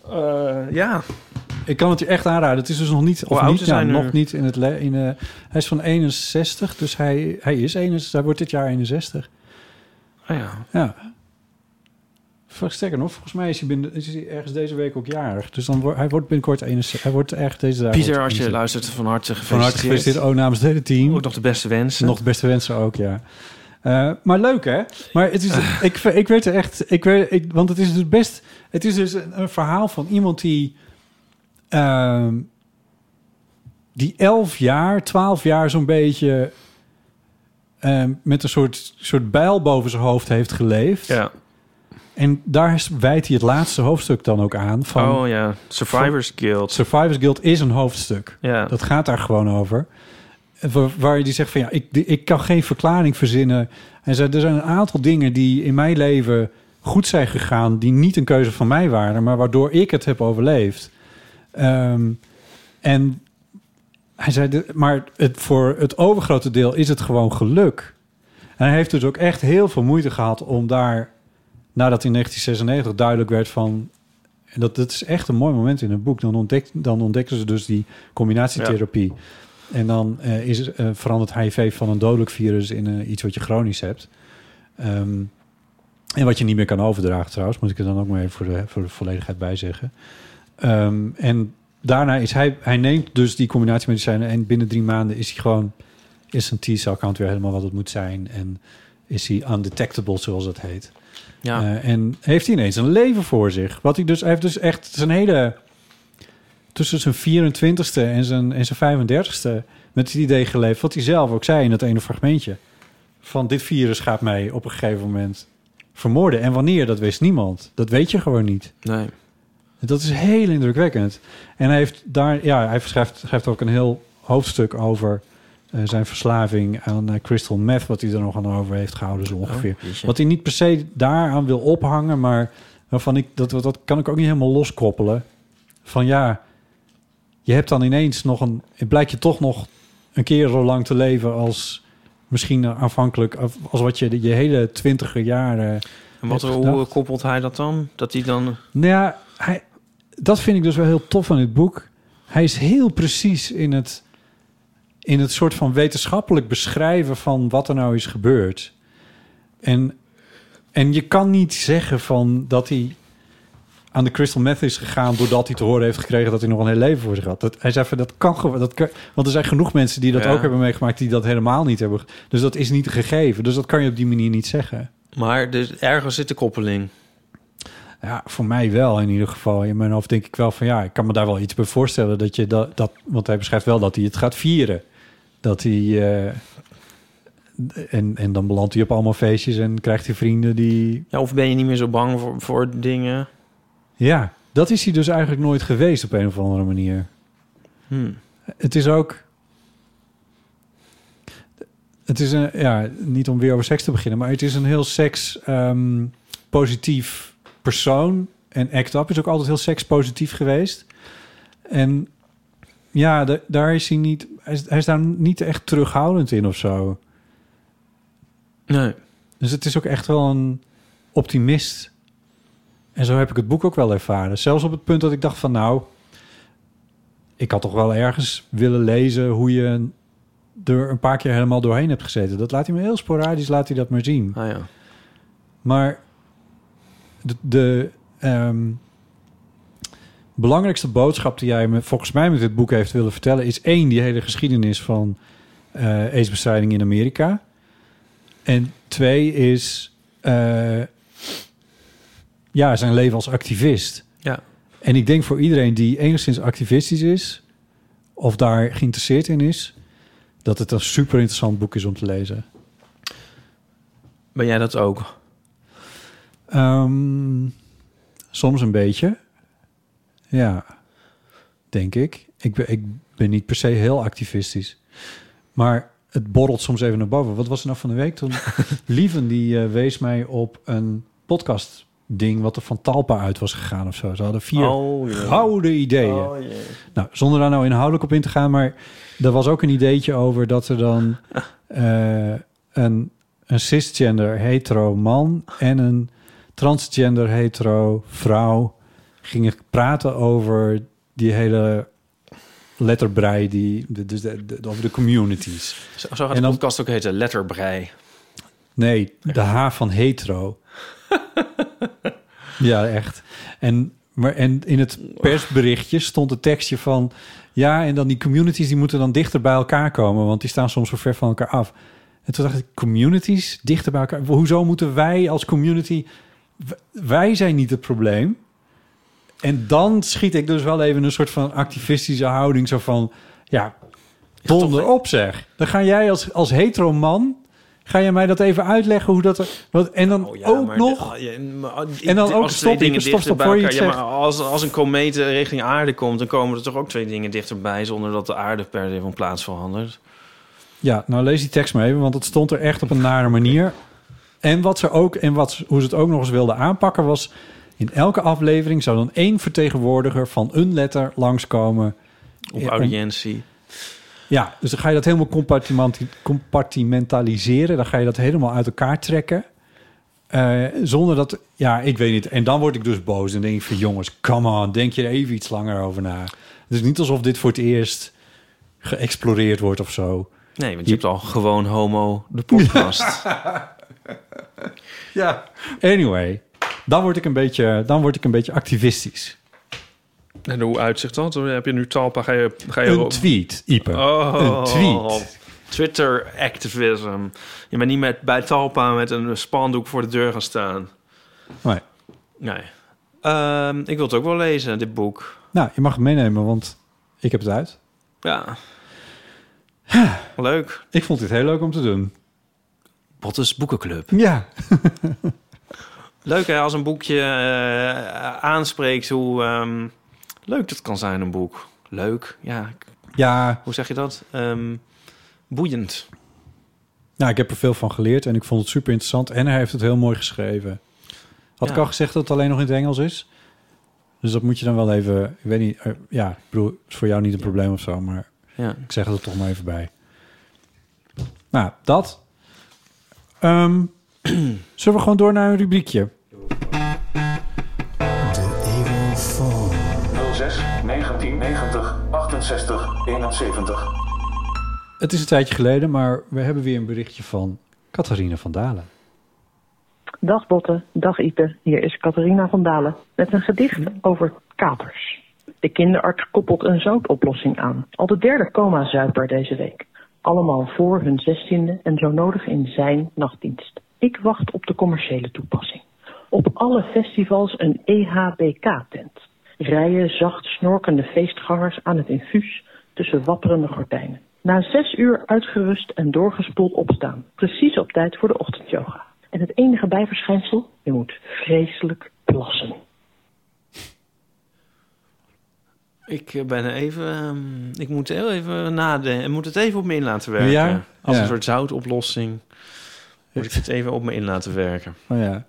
Ja. Ik kan het je echt aanraden. Het is dus nog niet... Hoe oud is hij nu? Nog niet in het... hij is van 61, dus hij is 61. Hij wordt dit jaar 61. Oh ja. Ja. Sterker nog, volgens mij is hij ergens deze week ook jarig. Dus dan hij wordt binnenkort 61. Hij wordt echt deze dagen... Pieter, als je luistert, van harte gefeliciteerd. Van harte gefeliciteerd. Ook namens het hele team. Ook nog de beste wensen. Nog de beste wensen ook, ja. Maar leuk, hè? Maar het is... ik werd er echt... want het is dus best... Het is dus een verhaal van iemand die 11 jaar, 12 jaar zo'n beetje... met een soort bijl boven zijn hoofd heeft geleefd. Ja. En daar wijdt hij het laatste hoofdstuk dan ook aan. Van, Survivors Guild. Survivors Guild is een hoofdstuk. Ja. Dat gaat daar gewoon over. Waar die zegt van ja, ik kan geen verklaring verzinnen. Hij zei, er zijn een aantal dingen die in mijn leven goed zijn gegaan, die niet een keuze van mij waren, maar waardoor ik het heb overleefd. En hij zei, maar voor het overgrote deel is het gewoon geluk. En hij heeft dus ook echt heel veel moeite gehad om daar, nadat in 1996 duidelijk werd van, en dat is echt een mooi moment in het boek, dan ontdekken ze dus die combinatietherapie. Ja. En dan verandert HIV van een dodelijk virus in iets wat je chronisch hebt. En wat je niet meer kan overdragen trouwens, moet ik er dan ook maar even voor de volledigheid bij zeggen. En daarna is hij neemt dus die combinatiemedicijnen en binnen 3 maanden is zijn T-cell count weer helemaal wat het moet zijn. En is hij undetectable, zoals het heet. Ja. En heeft hij ineens een leven voor zich. Hij heeft dus echt zijn hele... tussen zijn 24ste en zijn 35ste met het idee geleefd, wat hij zelf ook zei in dat ene fragmentje. Van dit virus gaat mij op een gegeven moment vermoorden. En wanneer, dat wist niemand. Dat weet je gewoon niet. Nee. Dat is heel indrukwekkend. En hij heeft daar, hij schrijft ook een heel hoofdstuk over zijn verslaving aan crystal meth, wat hij er nog aan over heeft gehouden, zo ongeveer. Wat hij niet per se daaraan wil ophangen, maar waarvan dat kan ik ook niet helemaal loskoppelen. Van ja, je hebt dan ineens het blijkt je toch nog een keer zo lang te leven als misschien aanvankelijk, als wat je hele 20er jaren. En hoe koppelt hij dat dan? Dat hij dan... Nou ja, dat vind ik dus wel heel tof aan dit boek. Hij is heel precies in het soort van wetenschappelijk beschrijven van wat er nou is gebeurd. En je kan niet zeggen van dat hij aan de crystal meth is gegaan doordat hij te horen heeft gekregen dat hij nog een heel leven voor zich had. Hij zei van dat kan gewoon, want er zijn genoeg mensen die dat ook hebben meegemaakt die dat helemaal niet hebben. Dus dat is niet gegeven. Dus dat kan je op die manier niet zeggen. Maar dus ergens zit de koppeling. Ja, voor mij wel in ieder geval. In mijn hoofd denk ik wel van ja, ik kan me daar wel iets bij voorstellen dat je dat want hij beschrijft wel dat hij het gaat vieren. Dat hij en dan belandt hij op allemaal feestjes en krijgt hij vrienden die... Ja, of ben je niet meer zo bang voor dingen? Ja, dat is hij dus eigenlijk nooit geweest op een of andere manier. Het is ook... Het is niet om weer over seks te beginnen, maar het is een heel sekspositief persoon. En ACT UP is ook altijd heel sekspositief geweest. En ja, daar is hij niet... Hij is daar niet echt terughoudend in of zo. Nee. Dus het is ook echt wel een optimist. En zo heb ik het boek ook wel ervaren. Zelfs op het punt dat ik dacht van nou, ik had toch wel ergens willen lezen hoe je er een paar keer helemaal doorheen hebt gezeten. Dat laat hij me heel sporadisch, laat hij dat maar zien. Ah, ja. Maar de belangrijkste boodschap die jij volgens mij met dit boek heeft willen vertellen is 1, die hele geschiedenis van aidsbestrijding in Amerika. En 2 is zijn leven als activist. Ja. En ik denk voor iedereen die enigszins activistisch is of daar geïnteresseerd in is, dat het een super interessant boek is om te lezen. Ben jij dat ook? Soms een beetje. Ja, denk ik. Ik ben niet per se heel activistisch. Maar het borrelt soms even naar boven. Wat was er nou van de week? Toen Lieven die wees mij op een podcast ding wat er van Talpa uit was gegaan of zo. Ze hadden 4 gouden ideeën. Nou, zonder daar nou inhoudelijk op in te gaan, maar er was ook een ideetje over dat er dan een cisgender hetero man en een transgender hetero vrouw gingen praten over die hele letterbrei, over de communities. Zo gaat de podcast ook heten, letterbrei. Nee, de H van hetero. Ja, echt. En in het persberichtje stond een tekstje van... Ja, en dan die communities die moeten dan dichter bij elkaar komen... want die staan soms zo ver van elkaar af. En toen dacht ik, communities dichter bij elkaar... Hoezo moeten wij als community... Wij zijn niet het probleem. En dan schiet ik dus wel even een soort van activistische houding... zo van, ja, donder op zeg. Dan ga jij als hetero man... Ga je mij dat even uitleggen hoe dat... En dan ook nog... En dan ook stop voor je zegt. Maar als een komeet richting aarde komt... dan komen er toch ook 2 dingen dichterbij... zonder dat de aarde per se van plaats verandert. Ja, nou lees die tekst maar even... want het stond er echt op een nare manier. En hoe ze het ook nog eens wilden aanpakken was... in elke aflevering zou dan 1 vertegenwoordiger... van een letter langskomen. Op audiëntie. Ja, dus dan ga je dat helemaal compartimentaliseren. Dan ga je dat helemaal uit elkaar trekken. Zonder dat... Ja, ik weet niet. En dan word ik dus boos. En denk ik van jongens, come on. Denk je er even iets langer over na. Het is niet alsof dit voor het eerst geëxploreerd wordt of zo. Nee, want je hebt al gewoon homo de podcast. Ja. Anyway, dan word ik een beetje activistisch. En hoe uitzicht dat? Heb je nu Talpa? Ga je een tweet, Ipe. Een tweet. Twitter activism. Je bent niet bij Talpa met een spandoek voor de deur gaan staan. Nee. Ik wil het ook wel lezen, dit boek. Nou, je mag het meenemen, want ik heb het uit. Ja. Leuk. Ik vond dit heel leuk om te doen. Bottes Boekenclub. Ja. Leuk hè, als een boekje aanspreekt hoe... leuk dat kan zijn, een boek. Leuk, ja. Hoe zeg je dat? Boeiend. Nou, ik heb er veel van geleerd en ik vond het super interessant. En hij heeft het heel mooi geschreven. Had ik al gezegd dat het alleen nog in het Engels is? Dus dat moet je dan wel even... Ik weet niet, ik bedoel, het is voor jou niet een probleem of zo, maar ik zeg het er toch maar even bij. Nou, dat. Zullen we gewoon door naar een rubriekje? 06 1990 68 71. Het is een tijdje geleden, maar we hebben weer een berichtje van Catharina van Dalen. Dag Botte, dag Ipe. Hier is Catharina van Dalen met een gedicht over katers. De kinderarts koppelt een zoutoplossing aan. Al de 3e coma-zuiper deze week. Allemaal voor hun 16e en zo nodig in zijn nachtdienst. Ik wacht op de commerciële toepassing. Op alle festivals een EHBK-tent. Rijen zacht snorkende feestgangers aan het infuus tussen wapperende gordijnen. Na 6 uur uitgerust en doorgespoeld opstaan. Precies op tijd voor de ochtendyoga. En het enige bijverschijnsel, je moet vreselijk plassen. Ik ben even... ik moet heel even nadenken. Ik moet het even op me in laten werken. Ja? Als een soort zoutoplossing. Moet ik het even op me in laten werken. Oh ja.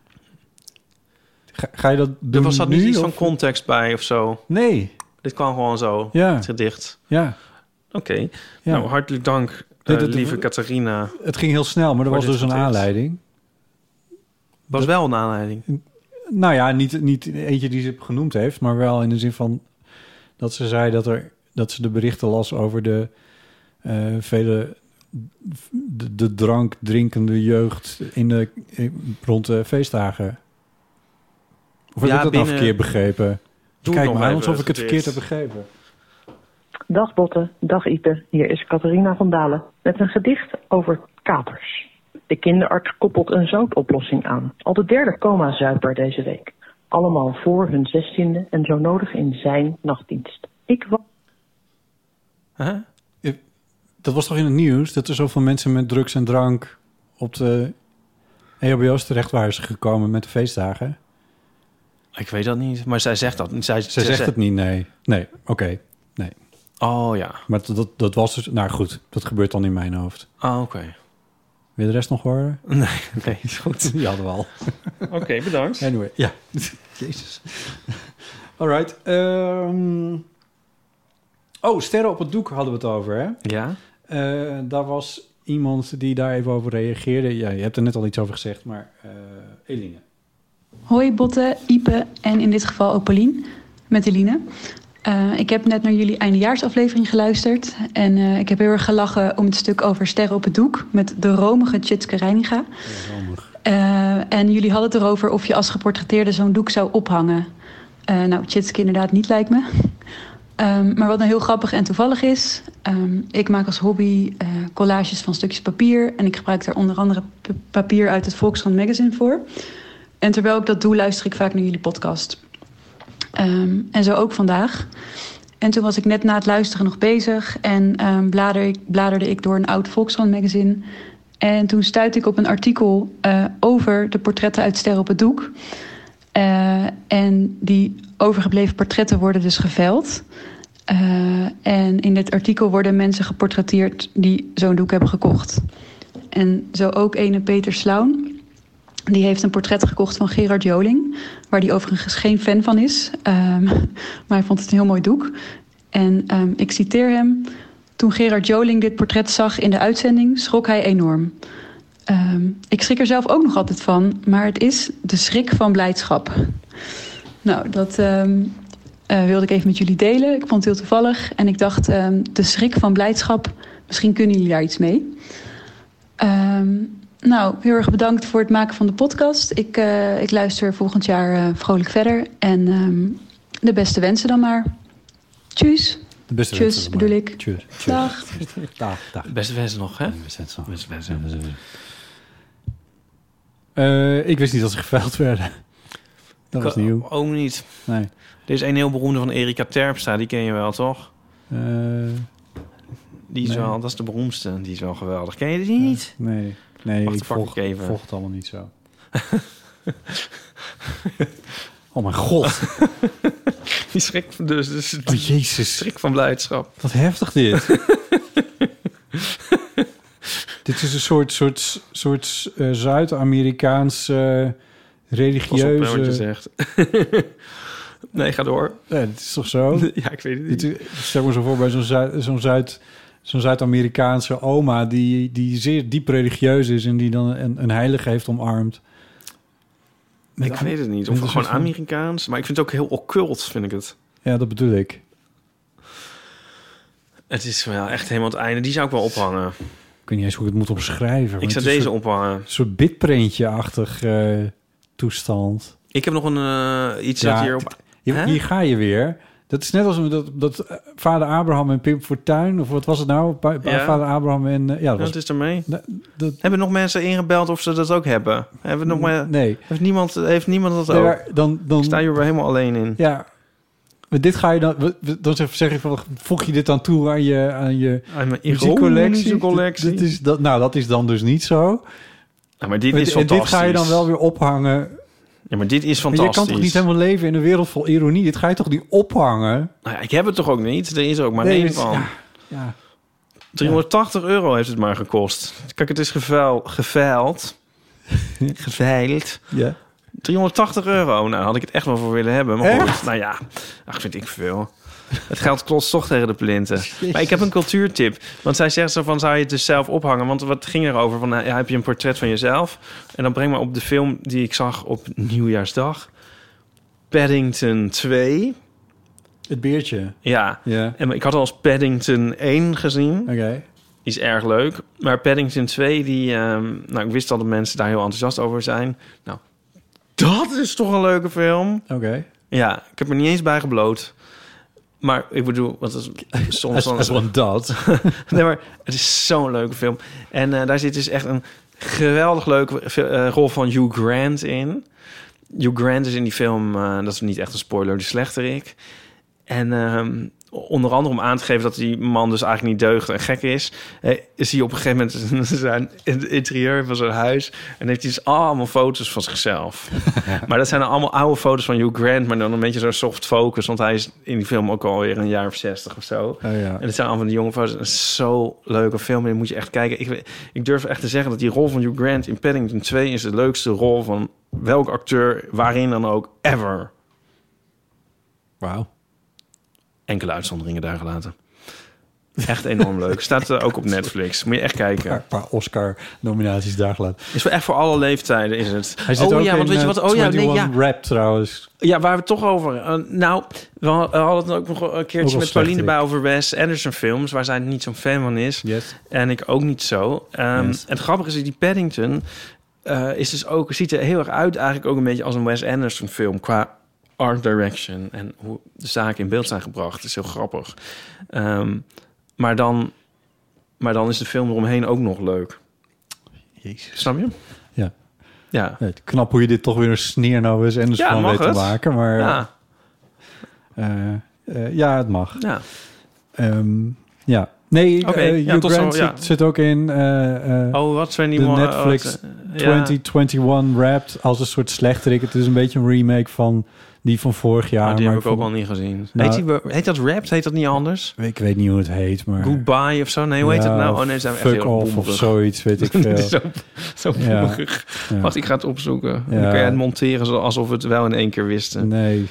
Ga je dat doen? Er zat nu, niet iets van context bij of zo. Nee. Dit kwam gewoon zo. Ja. Het gedicht. Ja. Oké. Ja. Nou, hartelijk dank, lieve Catharina. Het ging heel snel, maar er was dus een aanleiding. Was wel een aanleiding? Nou ja, niet eentje die ze genoemd heeft, maar wel in de zin van dat ze zei dat ze de berichten las over de vele de drankdrinkende jeugd rond de feestdagen. Of heb ik dat nou verkeerd begrepen? Kijk maar aan alsof ik het verkeerd heb begrepen. Dag Botte, dag Ipe. Hier is Catharina van Dalen met een gedicht over katers. De kinderarts koppelt een zoutoplossing aan. Al de 3e coma-zuiper deze week. Allemaal voor hun 16e en zo nodig in zijn nachtdienst. Dat was toch in het nieuws dat er zoveel mensen met drugs en drank op de EHBO's terecht waren gekomen met de feestdagen? Ik weet dat niet, maar zij zegt dat. Zij zegt het niet, nee. Nee, oké. Nee. Oh ja. Maar dat was dus... Nou goed, dat gebeurt dan in mijn hoofd. Oh, oké. Wil je de rest nog horen? Nee, is goed. Die hadden we al. Oké, bedankt. Anyway, ja. Jezus. All right. Sterren op het doek hadden we het over, hè? Ja. Daar was iemand die daar even over reageerde. Ja, je hebt er net al iets over gezegd, maar Eline. Hoi Botte, Ipe en in dit geval ook Paulien met Eline. Ik heb net naar jullie eindejaarsaflevering geluisterd. En ik heb heel erg gelachen om het stuk over Sterren op het doek met de romige Tjitske Reininga. En jullie hadden het erover of je als geportretteerde zo'n doek zou ophangen. Tjitske inderdaad niet, lijkt me. Maar wat nou heel grappig en toevallig is... ik maak als hobby collages van stukjes papier... en ik gebruik daar onder andere papier uit het Volkskrant magazine voor. En terwijl ik dat doe, luister ik vaak naar jullie podcast. En zo ook vandaag. En toen was ik net na het luisteren nog bezig... en bladerde ik door een oud Volkskrant magazine... en toen stuitte ik op een artikel over de portretten uit Sterren op het doek... en die overgebleven portretten worden dus geveild. En in dit artikel worden mensen geportretteerd die zo'n doek hebben gekocht. En zo ook ene Peter Slaun. Die heeft een portret gekocht van Gerard Joling. Waar hij overigens geen fan van is. Maar hij vond het een heel mooi doek. En ik citeer hem. Toen Gerard Joling dit portret zag in de uitzending, schrok hij enorm. Ik schrik er zelf ook nog altijd van. Maar het is de schrik van blijdschap. Nou, dat wilde ik even met jullie delen. Ik vond het heel toevallig. En ik dacht, de schrik van blijdschap, misschien kunnen jullie daar iets mee. Heel erg bedankt voor het maken van de podcast. Ik luister volgend jaar vrolijk verder. En de beste wensen dan maar. Tjus. De beste Tjus, wensen bedoel ik. Tjus. Dag. Dag. Beste wensen nog, hè? Beste wensen. Ik wist niet dat ze geveild werden. Dat was nieuw. Ook niet. Nee. Er is een heel beroemde van Erika Terpstra. Die ken je wel, toch? Die is wel, dat is de beroemdste. Die is wel geweldig. Ken je die niet? Nee, Wacht, ik volg het allemaal niet zo. Oh mijn god. Die schrik, dus Jezus. schrik van blijdschap. Wat heftig dit. Dit is een soort Zuid-Amerikaans religieuze... Pas op, wat je zegt. Nee, ga door. Ja, het is toch zo? Ja, ik weet het niet. Stel me zo voor bij zo'n Zuid-Amerikaanse oma... die zeer diep religieus is en die dan een heilige heeft omarmd. Ik weet het niet. Of gewoon Amerikaans. Maar ik vind het ook heel occult, vind ik het. Ja, dat bedoel ik. Het is wel echt helemaal het einde. Die zou ik wel ophangen. Ik weet niet eens hoe ik het moet omschrijven. Ik zou deze ophangen. Een soort bitprintje-achtig toestand. Ik heb nog een iets dat hierop... Hier ga je weer. Dat is net als dat vader Abraham en Pim Fortuyn... of wat was het nou? Vader Abraham en... Wat is ermee? Hebben nog mensen ingebeld of ze dat ook hebben? Hebben nog maar... Nee. Heeft niemand dat ook? Dan sta je er weer helemaal alleen in. Ja. Maar dit ga je dan zeg je van, voeg je dit dan toe aan je muziekcollectie? Dat is dan dus niet zo. Ja, maar dit is fantastisch. En dit ga je dan wel weer ophangen. Ja, maar dit is fantastisch. Je kan toch niet helemaal leven in een wereld vol ironie? Dit ga je toch niet ophangen? Nou ja, ik heb het toch ook niet? Er is er ook maar één van. Ja. €380 heeft het maar gekost. Kijk, het is geveild. Geveild. Ja. €380. Nou, had ik het echt wel voor willen hebben. Maar goed, nou ja, vind ik veel. Het geld klotst toch tegen de plinten. Jezus. Maar ik heb een cultuurtip. Want zij zegt zo van, zou je het dus zelf ophangen? Want wat ging erover? Van, heb je een portret van jezelf? En dan breng me op de film die ik zag op Nieuwjaarsdag. Paddington 2. Het beertje. Ja. En ik had al eens Paddington 1 gezien. Oké. Die is erg leuk. Maar Paddington 2, ik wist al dat mensen daar heel enthousiast over zijn. Nou, dat is toch een leuke film. Oké. Ja, ik heb er niet eens bij gebloot. Maar ik bedoel, wat is soms dan... dat. Nee, maar het is zo'n leuke film. En daar zit dus echt een geweldig leuke rol van Hugh Grant in. Hugh Grant is in die film, dat is niet echt een spoiler, de slechterik. En onder andere om aan te geven dat die man dus eigenlijk niet deugt en gek is hij op een gegeven moment zijn interieur van zijn huis en heeft hij dus allemaal foto's van zichzelf. Maar dat zijn dan allemaal oude foto's van Hugh Grant, maar dan een beetje zo'n soft focus, want hij is in die film ook alweer een jaar of 60 of zo. Oh, ja. En het zijn allemaal die jonge foto's. Het is zo'n leuke film en die moet je echt kijken. Ik durf echt te zeggen dat die rol van Hugh Grant in Paddington 2 is de leukste rol van welke acteur, waarin dan ook, ever. Wauw. Enkele uitzonderingen daar gelaten. Echt enorm leuk. Staat ook op Netflix. Moet je echt kijken. Een paar Oscar-nominaties daar gelaten. Is wel echt voor alle leeftijden, is het. Hij zit ook ja, want in weet je wat? 21 Rap trouwens. Ja, waar we het toch over... we hadden het ook nog een keertje met Pauline bij over Wes Anderson films, waar zij niet zo'n fan van is. Yes. En ik ook niet zo. En het grappige is dat die Paddington is dus ook... ziet er heel erg uit eigenlijk ook een beetje als een Wes Anderson film qua art direction en hoe de zaken in beeld zijn gebracht. Het is heel grappig. Maar dan is de film eromheen ook nog leuk. Jezus. Snap je? Ja. Ja. Knap hoe je dit toch weer een sneer nou is en dus van weet te maken. Maar ja, het mag. Ja. Ja. Nee, Hugh Grant zit ook in wat zijn die de Netflix 2021 Wrapped als een soort slechterik. Het is een beetje een remake van die van vorig jaar. Die heb ik ook al niet gezien. Nou, heet dat Wrapped? Heet dat niet anders? Ik weet niet hoe het heet, maar... Goodbye of zo? Nee, hoe heet het nou? Oh nee, zijn we echt heel off of zoiets, weet ik veel. zo boemig. Ja. Wacht, ik ga het opzoeken. Ja. Dan kun je het monteren alsof we het wel in één keer wisten. Nee.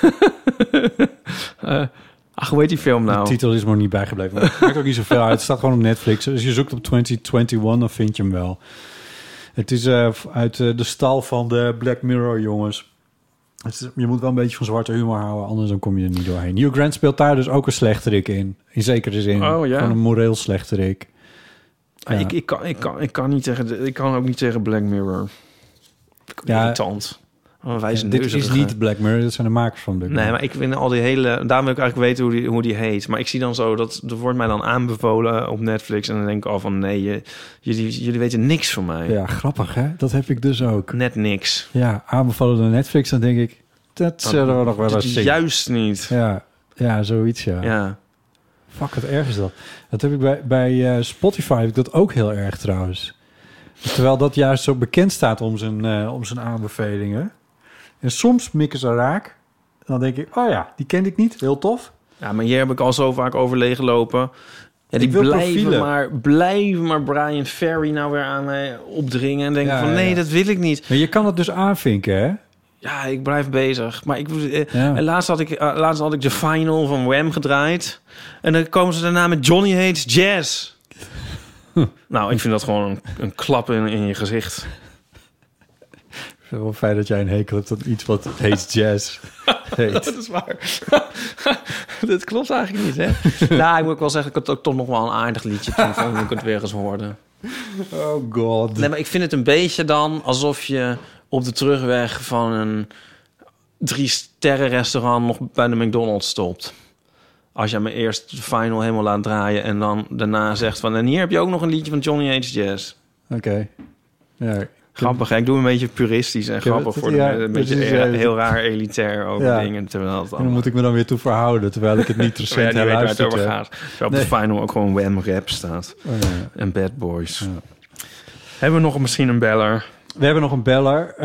Hoe heet die film nou? De titel is me nog niet bijgebleven. Maar het maakt ook niet zoveel uit. Het staat gewoon op Netflix. Als je zoekt op 2021, dan vind je hem wel. Het is uit de stal van de Black Mirror jongens. Je moet wel een beetje van zwarte humor houden, anders dan kom je er niet doorheen. Hugh Grant speelt daar dus ook een slechterik in zekere zin. Oh, ja. Van een moreel slechterik. Ja. Ik kan ook niet tegen Black Mirror. Irritant. Dit is niet Black Mirror, dat zijn de makers van Black Mirror. Nee, maar ik vind al die hele... Daarom wil ik eigenlijk weten hoe die heet. Maar ik zie dan zo dat er wordt mij dan aanbevolen op Netflix en dan denk ik al van nee, jullie weten niks van mij. Ja, grappig hè? Dat heb ik dus ook. Net niks. Ja, aanbevolen door Netflix, dan denk ik, dat zullen we nog wel eens zien. Juist niet. Ja, zoiets ja. Fuck, wat erg is dat. Dat heb ik bij Spotify, heb ik dat ook heel erg trouwens. Terwijl dat juist zo bekend staat om zijn aanbevelingen. En soms mikken ze raak. Dan denk ik, oh ja, die kende ik niet. Heel tof. Ja, maar hier heb ik al zo vaak over leeggelopen. Ja, die blijven maar Brian Ferry nou weer aan mij opdringen. En denken van, nee, dat wil ik niet. Maar je kan het dus aanvinken, hè? Ja, ik blijf bezig. Maar laatst had ik de final van Wham gedraaid. En dan komen ze daarna met Johnny Hates Jazz. Nou, ik vind dat gewoon een klap in je gezicht. Het is wel fijn dat jij een hekel hebt aan iets wat heet jazz. Dat is waar. Dat klopt eigenlijk niet, hè? Nou, ik moet ook wel zeggen, ik had ook toch nog wel een aardig liedje toen vond ik het weer eens hoorde. Oh god. Nee, maar ik vind het een beetje dan alsof je op de terugweg van een 3-sterren restaurant nog bij de McDonald's stopt. Als je me eerst de final helemaal laat draaien en dan daarna zegt van... en hier heb je ook nog een liedje van Johnny Hates Jazz. Oké. Ja. Grappig, hè? Ik doe een beetje puristisch en grappig voor een beetje heel raar elitair over dingen. Terwijl het en dan moet ik me dan weer toe verhouden, terwijl ik het niet recent heb geluisterd heb. Gaat. Terwijl op de final ook gewoon Wham Rap staat. En Bad Boys. Ja. Hebben we nog misschien een beller? We hebben nog een beller.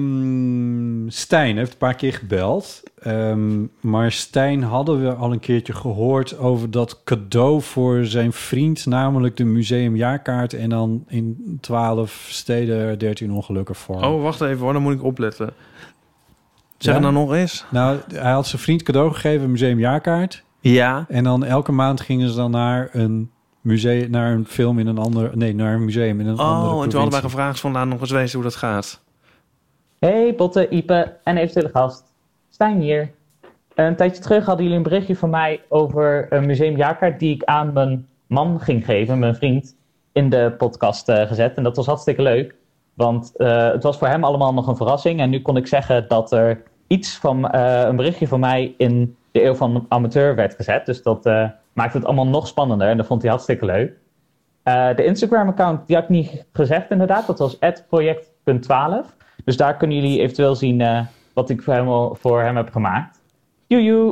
Stijn heeft een paar keer gebeld. Maar Stijn hadden we al een keertje gehoord over dat cadeau voor zijn vriend, namelijk de museumjaarkaart en dan in 12 steden 13 ongelukken vorm. Oh, wacht even hoor, dan moet ik opletten. Zeg het nou nog eens. Nou, hij had zijn vriend cadeau gegeven, een museumjaarkaart. Ja. En dan elke maand gingen ze dan naar een museum, naar een film in een ander, nee, naar een museum in een andere provincie. En toen hadden wij gevraagd van laat nog eens weten hoe dat gaat. Hey Botte, Ipe en eventuele gast. Stijn hier. Een tijdje terug hadden jullie een berichtje van mij over een museumjaarkaart die ik aan mijn man ging geven, mijn vriend, in de podcast gezet. En dat was hartstikke leuk, want het was voor hem allemaal nog een verrassing. En nu kon ik zeggen dat er iets van een berichtje van mij in de Eeuw van de Amateur werd gezet. Dus dat maakte het allemaal nog spannender en dat vond hij hartstikke leuk. De Instagram-account, die had ik niet gezegd inderdaad. Dat was @project.12. Dus daar kunnen jullie eventueel zien wat ik voor hem heb gemaakt. Joejoe.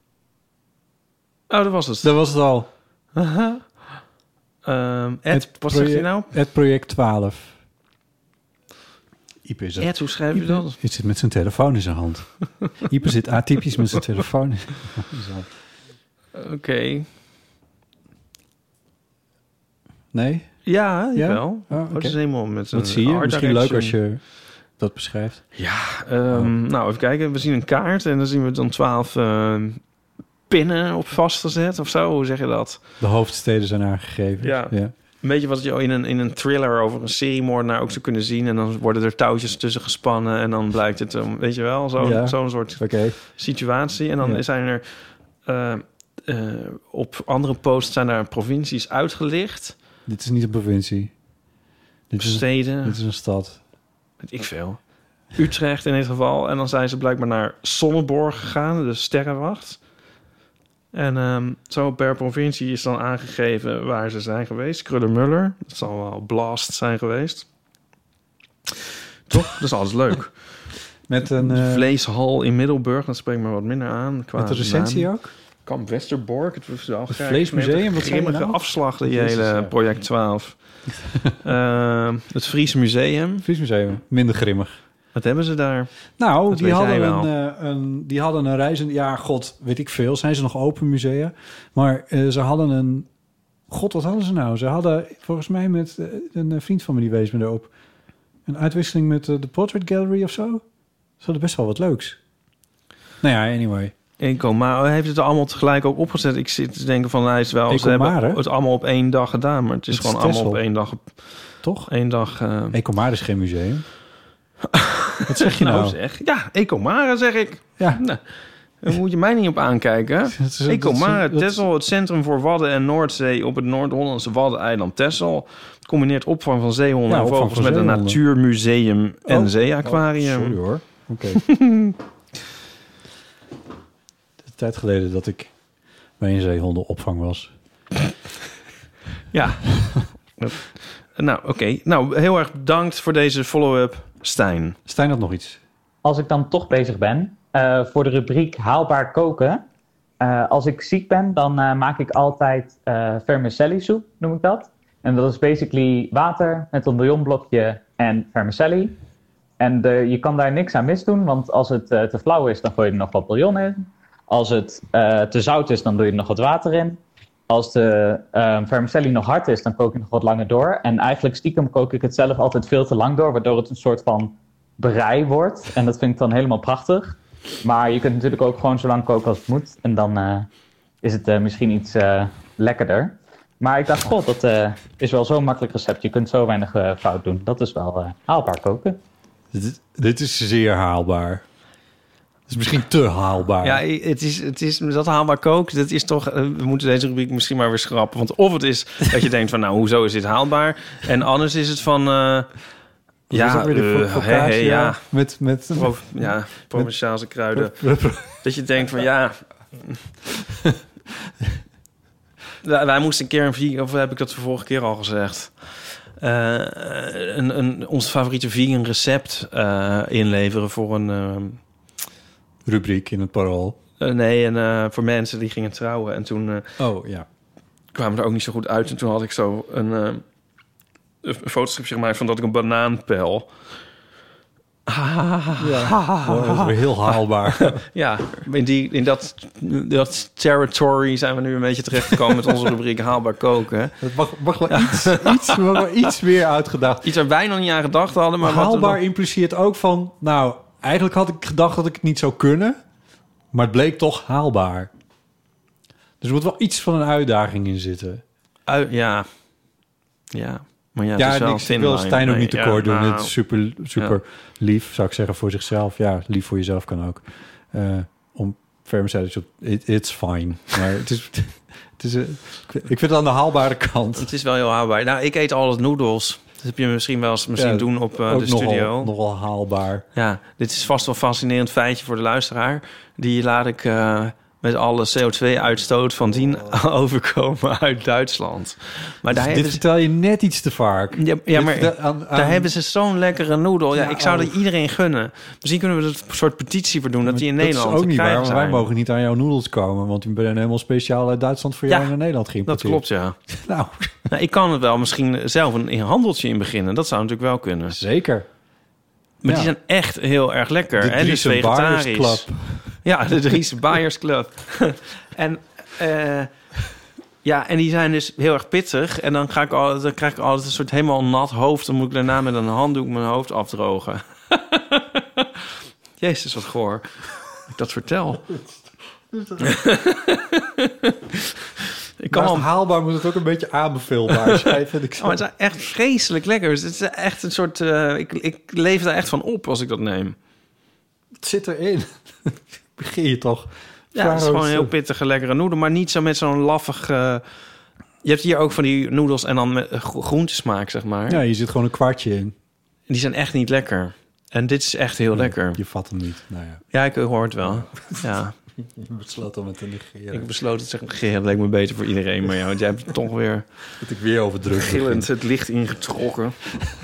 Oh, dat was het. Dat was het al. Wat zegt hij nou? @project12. Ipe is hoe schrijf je dat? Hij zit met zijn telefoon in zijn hand. Ipe zit atypisch met zijn telefoon in zijn hand. Oké. Nee? Ja, wel. Oh, dat is helemaal met wat zie je? Misschien leuk als je dat beschrijft. Ja, nou even kijken. We zien een kaart en dan zien we dan 12 pinnen op vastgezet of zo. Hoe zeg je dat? De hoofdsteden zijn aangegeven. Ja. Een beetje wat je in een thriller over een seriemoordenaar ook zou kunnen zien. En dan worden er touwtjes tussen gespannen. En dan blijkt het, weet je wel, zo'n soort situatie. En dan zijn er op andere posts zijn er provincies uitgelicht. Dit is niet een provincie. Dit is steden. Dit is een stad. Weet ik veel. Utrecht in dit geval. En dan zijn ze blijkbaar naar Sonneborg gegaan, de sterrenwacht. En zo per provincie is dan aangegeven waar ze zijn geweest. Krullermuller, dat zal wel Blast zijn geweest. Toch? Dat is alles leuk. Met een vleeshal in Middelburg, dat spreekt me wat minder aan. Met de recensie ook? Kamp Westerbork, het was wel het Vleesmuseum, wat grimmige nou? afslag, die hele project 12. Het Fries Museum. Fries Museum, minder grimmig. Wat hebben ze daar? Nou, die hadden een reizend... Ja, god, weet ik veel. Zijn ze nog open musea? Maar ze hadden een... God, wat hadden ze nou? Ze hadden volgens mij met een vriend van me die wees me erop. Een uitwisseling met de Portrait Gallery of zo. Ze hadden best wel wat leuks. Nou ja, anyway. Maar heeft het allemaal tegelijk ook opgezet? Ik zit te denken van, hij is wel... Ze hebben het allemaal op 1 dag gedaan, maar het is gewoon allemaal op 1 dag... Toch? 1 dag... Ecomare is geen museum. Wat zeg je nou? Ja, Ecomare zeg ik. Ja. Nou, daar moet je mij niet op aankijken. Ecomare, Texel, het Centrum voor Wadden en Noordzee op het Noord-Hollandse Waddeneiland Texel. Het combineert opvang van zeehonden en vogels met een natuurmuseum en zeeaquarium. Sorry hoor. Oké. De tijd geleden dat ik bij een zeehondenopvang was. Ja. Nou, oké. Nou, heel erg bedankt voor deze follow-up, Stijn. Stijn had nog iets. Als ik dan toch bezig ben, voor de rubriek haalbaar koken. Als ik ziek ben, dan maak ik altijd vermicelli soep, noem ik dat. En dat is basically water met een bouillonblokje en vermicelli. En je kan daar niks aan misdoen, want als het te flauw is, dan gooi je er nog wat bouillon in. Als het te zout is, dan doe je er nog wat water in. Als de vermicelli nog hard is, dan kook ik nog wat langer door. En eigenlijk stiekem kook ik het zelf altijd veel te lang door, waardoor het een soort van brei wordt. En dat vind ik dan helemaal prachtig. Maar je kunt natuurlijk ook gewoon zo lang koken als het moet. En dan is het misschien iets lekkerder. Maar ik dacht, god, dat is wel zo'n makkelijk recept. Je kunt zo weinig fout doen. Dat is wel haalbaar koken. Dit is zeer haalbaar. Het is misschien te haalbaar. Ja, het is dat haalbaar koken. Dat is toch. We moeten deze rubriek misschien maar weer schrappen. Want of het is dat je denkt van, nou, hoezo is dit haalbaar? En anders is het van. Met Provençaalse kruiden. Dat je denkt van, ja. Wij moesten een keer een vegan, of heb ik dat de vorige keer al gezegd? Ons favoriete vegan recept inleveren voor een rubriek in het Parool. Voor mensen die gingen trouwen. En toen kwamen er ook niet zo goed uit. En toen had ik zo een fotostripje gemaakt van dat ik een banaan pel. Dat is weer heel haalbaar. Ja, in dat territory zijn we nu een beetje terechtgekomen met onze rubriek haalbaar koken. Het mag wel iets meer uitgedacht. Iets waar wij nog niet aan gedacht hadden. Maar haalbaar impliceert ook van, nou, eigenlijk had ik gedacht dat ik het niet zou kunnen, maar het bleek toch haalbaar. Dus er moet wel iets van een uitdaging in zitten. Ja. Maar ja, het is wel ik wil Stijn ook niet tekort doen. Het is super lief, zou ik zeggen, voor zichzelf. Ja, lief voor jezelf kan ook. Om vermicelli, it's fine. Maar het is ik vind het aan de haalbare kant. Het is wel heel haalbaar. Nou, ik eet altijd noedels. Dat heb je misschien wel eens doen op de studio. Nogal haalbaar. Ja, dit is vast wel een fascinerend feitje voor de luisteraar. Die laat ik met alle CO2-uitstoot van dien overkomen uit Duitsland. Maar daar dit vertel je net iets te vaak. Ja, maar daar hebben ze zo'n lekkere noedel. Ja, ik zou dat iedereen gunnen. Misschien kunnen we er een soort petitie voor doen, dat die in Nederland is ook niet waar, maar wij mogen niet aan jouw noedels komen, want die ben helemaal speciaal uit Duitsland voor jou naar Nederland geïmporteerd. Dat klopt, ja. Nou, ik kan het wel misschien zelf een handeltje in beginnen. Dat zou natuurlijk wel kunnen. Zeker. Maar die zijn echt heel erg lekker. De Driese vegetarisch. Club. Ja, de Driese Buyers Club. En die zijn dus heel erg pittig. En dan krijg ik altijd een soort helemaal nat hoofd. Dan moet ik daarna met een handdoek mijn hoofd afdrogen. Jezus, wat goor. Ik dat vertel. Naast haalbaar moet het ook een beetje aanbeveelbaar zijn, vind ik zo. Oh, het is echt vreselijk lekker. Dus het is echt een soort... ik leef daar echt van op als ik dat neem. Het zit erin. Begin je toch? Ja, het is gewoon een heel pittige, lekkere noedel. Maar niet zo met zo'n laffig... je hebt hier ook van die noedels en dan met groentesmaak, zeg maar. Ja, je zit gewoon een kwartje in. Die zijn echt niet lekker. En dit is echt heel lekker. Je vat hem niet. Nou ja. Ja, ik hoor het wel. Ja. Je besloot om het te negeren. Ik besloot het te negeren. Dat leek me beter voor iedereen. Maar ja, want jij hebt het toch weer... Dat ik weer overdruk. Gillend het licht ingetrokken.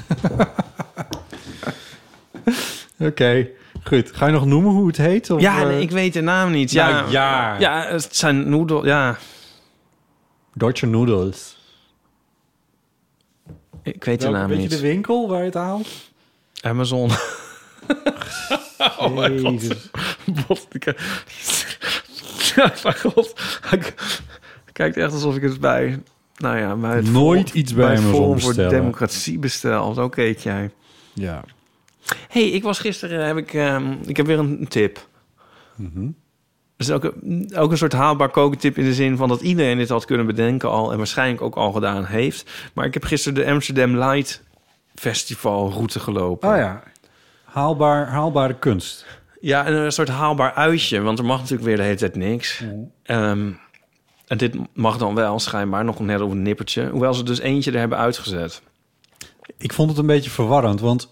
Oké, goed. Ga je nog noemen hoe het heet? Of, ja, nee, ik weet de naam niet. Ja, het zijn noedels. Ja. Deutsche Noodles. Ik weet de naam niet. Weet je de winkel waar je het haalt? Amazon. Oh mijn god. Mijn god. Hij kijkt echt alsof ik het bij... Nou ja, bij het nooit iets bij Amazon Forum bestellen. voor Democratie bestel. Zo keek jij. Ja. Hey, ik was gisteren... ik heb weer een tip. Mm-hmm. Dus ook een soort haalbaar kokentip in de zin van dat iedereen dit had kunnen bedenken al... en waarschijnlijk ook al gedaan heeft. Maar ik heb gisteren de Amsterdam Light Festival route gelopen. Oh ja. Haalbare kunst. Ja, een soort haalbaar uitje. Want er mag natuurlijk weer de hele tijd niks. En dit mag dan wel, schijnbaar, nog net op een nippertje. Hoewel ze dus eentje er hebben uitgezet. Ik vond het een beetje verwarrend, want...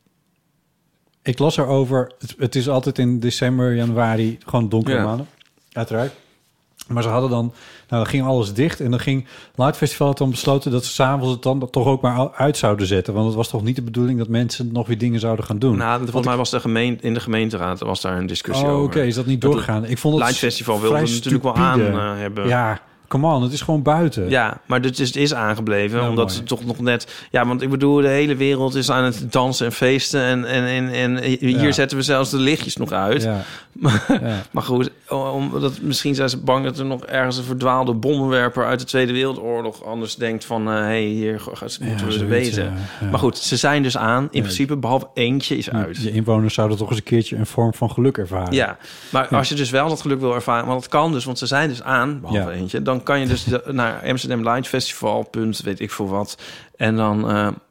Ik las erover... Het is altijd in december, januari gewoon donkere maanden. Uiteraard. Maar ze hadden dan ging alles dicht. En dan ging Light Festival had dan besloten dat ze 's avonds het dan toch ook maar uit zouden zetten. Want het was toch niet de bedoeling dat mensen nog weer dingen zouden gaan doen. Nou, volgens mij was in de gemeenteraad was daar een discussie over. Oké, is dat niet doorgegaan? Ik vond het Light Festival wilde natuurlijk wel aan hebben. Ja, come on, het is gewoon buiten. Ja, maar het is aangebleven. Omdat ze toch nog net... Ja, want ik bedoel, de hele wereld is aan het dansen en feesten. En hier zetten we zelfs de lichtjes nog uit. Ja. Maar goed, misschien zijn ze bang dat er nog ergens een verdwaalde bommenwerper uit de Tweede Wereldoorlog anders denkt van... hier moeten we weten. Maar goed, ze zijn dus aan. In principe, behalve eentje is uit. Je inwoners zouden toch eens een keertje een vorm van geluk ervaren. Ja, maar als je dus wel dat geluk wil ervaren... Want het kan dus, want ze zijn dus aan, behalve eentje... Dan kan je dus naar Amsterdam Light Festival, weet ik veel wat. En dan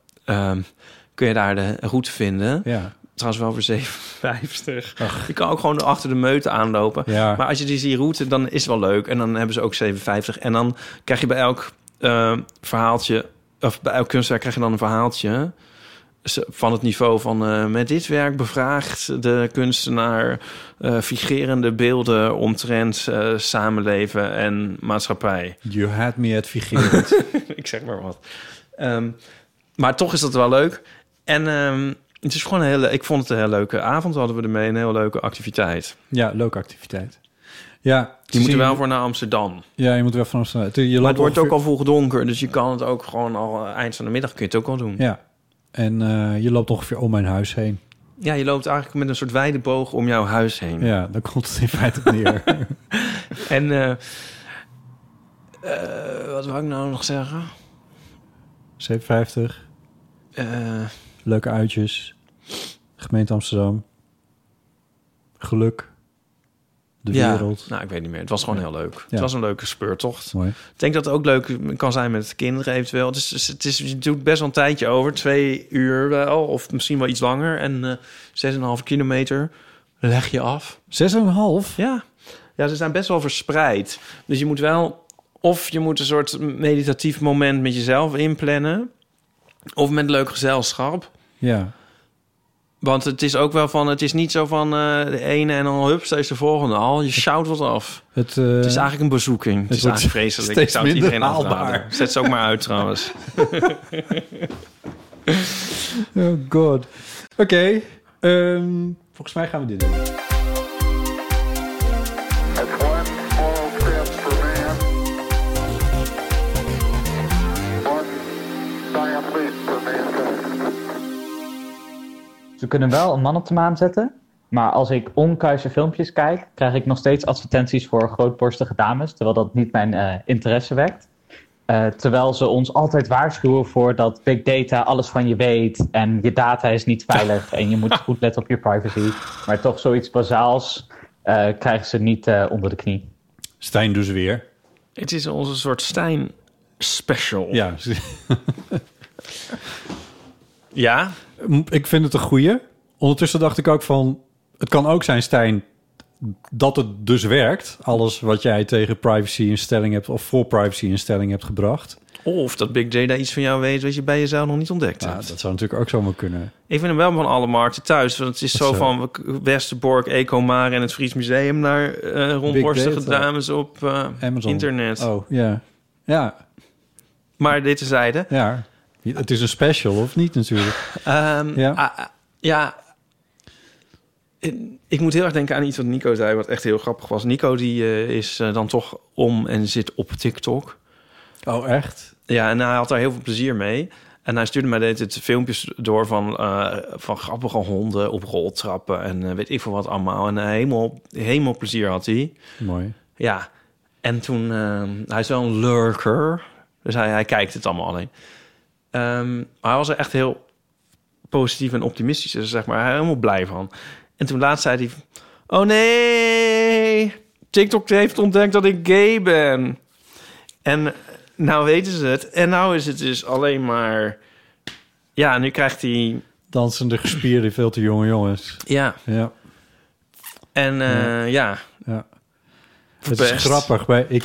kun je daar de route vinden. Ja. Trouwens wel voor €7,50. Je kan ook gewoon achter de meute aanlopen. Ja. Maar als je die ziet route, dan is het wel leuk. En dan hebben ze ook €7,50. En dan krijg je bij elk verhaaltje... Of bij elk kunstwerk krijg je dan een verhaaltje... van het niveau van met dit werk bevraagt de kunstenaar figurerende beelden omtrent samenleven en maatschappij. You had me at figurend. Ik zeg maar wat. Maar toch is dat wel leuk. En het is gewoon ik vond het een heel leuke avond. Hadden we ermee een heel leuke activiteit. Ja, leuke activiteit. Ja, je moet er wel voor naar Amsterdam. Ja, je moet wel van Amsterdam. Maar het wordt ook al vroeg donker, dus je kan het ook gewoon al eind van de middag kun je het ook al doen. Ja. En je loopt ongeveer om mijn huis heen. Ja, je loopt eigenlijk met een soort wijde boog om jouw huis heen. Ja, dan komt het in feite op neer. En wat wou ik nou nog zeggen? €7,50. Leuke uitjes. Gemeente Amsterdam. Geluk. De wereld. Nou, ik weet niet meer. Het was gewoon heel leuk. Het was een leuke speurtocht. Mooi. Ik denk dat het ook leuk kan zijn met kinderen eventueel. Je doet best wel een tijdje over. 2 uur wel, of misschien wel iets langer. En 6,5 kilometer leg je af. 6,5? Ja. Ja, ze zijn best wel verspreid. Dus je moet wel... Of je moet een soort meditatief moment met jezelf inplannen. Of met leuk gezelschap. Ja. Want het is ook wel van... Het is niet zo van de ene en dan hup, steeds de volgende al. Je sjouwt wat af. Het is eigenlijk een bezoeking. Het is eigenlijk vreselijk. Ik zou het iedereen afraden. Zet ze ook maar uit trouwens. Oh god. Oké. Volgens mij gaan we dit doen. Ze kunnen wel een man op de maan zetten. Maar als ik onkuise filmpjes kijk, krijg ik nog steeds advertenties voor grootborstige dames. Terwijl dat niet mijn interesse wekt. Terwijl ze ons altijd waarschuwen voor dat big data alles van je weet. En je data is niet veilig. En je moet goed letten op je privacy. Maar toch zoiets bazaals krijgen ze niet onder de knie. Stijn dus weer. Het is onze soort Stijn special. Ja. Ja? Ik vind het een goeie. Ondertussen dacht ik ook van... Het kan ook zijn, Stijn, dat het dus werkt. Alles wat jij tegen privacy-instelling hebt... of voor privacy-instelling hebt gebracht. Of dat Big J daar iets van jou weet... wat je bij jezelf nog niet ontdekt hebt. Dat zou natuurlijk ook zomaar kunnen. Ik vind hem wel van alle markten thuis. Want het is zo van Westerbork, Ecomar en het Fries Museum... naar rondborstige dames op internet. Oh, ja. Ja. Maar dit terzijde. Ja. Het is een special, of niet natuurlijk? Ik moet heel erg denken aan iets wat Nico zei... wat echt heel grappig was. Nico die is dan toch om en zit op TikTok. Oh, echt? Ja, en hij had daar heel veel plezier mee. En hij stuurde mij dit filmpjes door van grappige honden op roltrappen... en weet ik veel wat allemaal. En helemaal plezier had hij. Mooi. Ja, en toen... hij is wel een lurker, dus hij kijkt het allemaal alleen. Maar hij was er echt heel positief en optimistisch. Dus zeg maar, hij helemaal blij van. En toen laatst zei hij... Oh nee, TikTok heeft ontdekt dat ik gay ben. En nou weten ze het. En nou is het dus alleen maar... Ja, nu krijgt hij... Dansende gespierde, veel te jonge jongens. Ja. Ja. En ja. Het is grappig.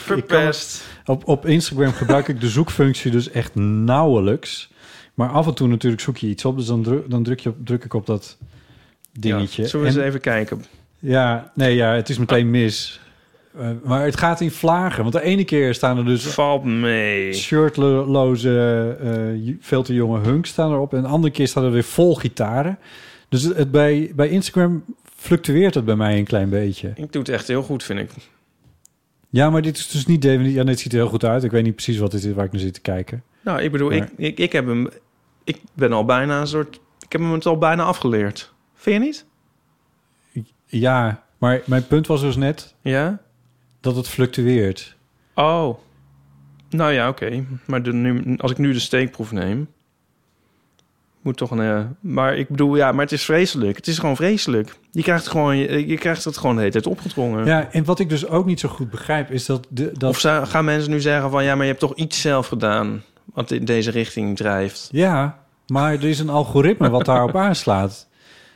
Op Instagram gebruik ik de zoekfunctie dus echt nauwelijks. Maar af en toe natuurlijk zoek je iets op. Dus dan druk ik op dat dingetje. Ja, zullen we eens even kijken? Ja, het is meteen mis. Maar het gaat in vlagen. Want de ene keer staan er dus... Valt mee. Shirtloze, veel te jonge hunks staan erop. En de andere keer staan er weer vol gitaren. Dus bij Instagram fluctueert het bij mij een klein beetje. Ik doe het echt heel goed, vind ik. Ja, maar dit is dus niet definitief... Ja, dit ziet er heel goed uit. Ik weet niet precies wat dit is waar ik nu zit te kijken. Nou, ik bedoel, maar... ik heb hem... Ik ben al bijna een soort... Ik heb hem het al bijna afgeleerd. Vind je niet? Ja, maar mijn punt was dus net... Ja? Dat het fluctueert. Oh. Nou ja, oké. Maar als ik nu de steekproef neem... Moet toch een... maar ik bedoel, ja, maar het is vreselijk. Het is gewoon vreselijk. Je krijgt het gewoon de hele tijd opgedrongen. Ja, en wat ik dus ook niet zo goed begrijp is dat... Of gaan mensen nu zeggen van... ja, maar je hebt toch iets zelf gedaan... wat in deze richting drijft. Ja, maar er is een algoritme wat daarop aanslaat.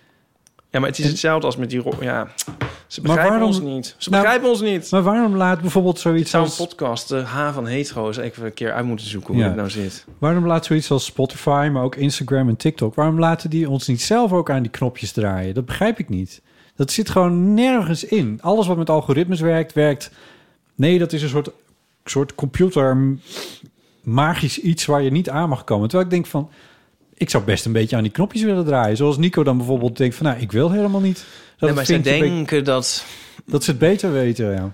Ja, maar het is hetzelfde als met die... Ja, ze begrijpen ons niet. Ze begrijpen ons niet. Maar waarom laat bijvoorbeeld zoiets als... een podcast, de H van Hetero... even een keer uit moeten zoeken hoe het nou zit. Waarom laat zoiets als Spotify, maar ook Instagram en TikTok... waarom laten die ons niet zelf ook aan die knopjes draaien? Dat begrijp ik niet. Dat zit gewoon nergens in. Alles wat met algoritmes werkt... Nee, dat is een soort computer... magisch iets waar je niet aan mag komen. Terwijl ik denk van... Ik zou best een beetje aan die knopjes willen draaien. Zoals Nico dan bijvoorbeeld denkt van... nou, ik wil helemaal niet... Nee, maar zij denken dat... Dat ze het beter weten, ja.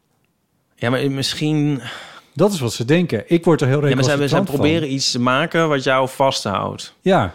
Ja, maar misschien... Dat is wat ze denken. Ik word er heel recalcitrant van. Ja, maar zij proberen iets te maken wat jou vasthoudt. Ja.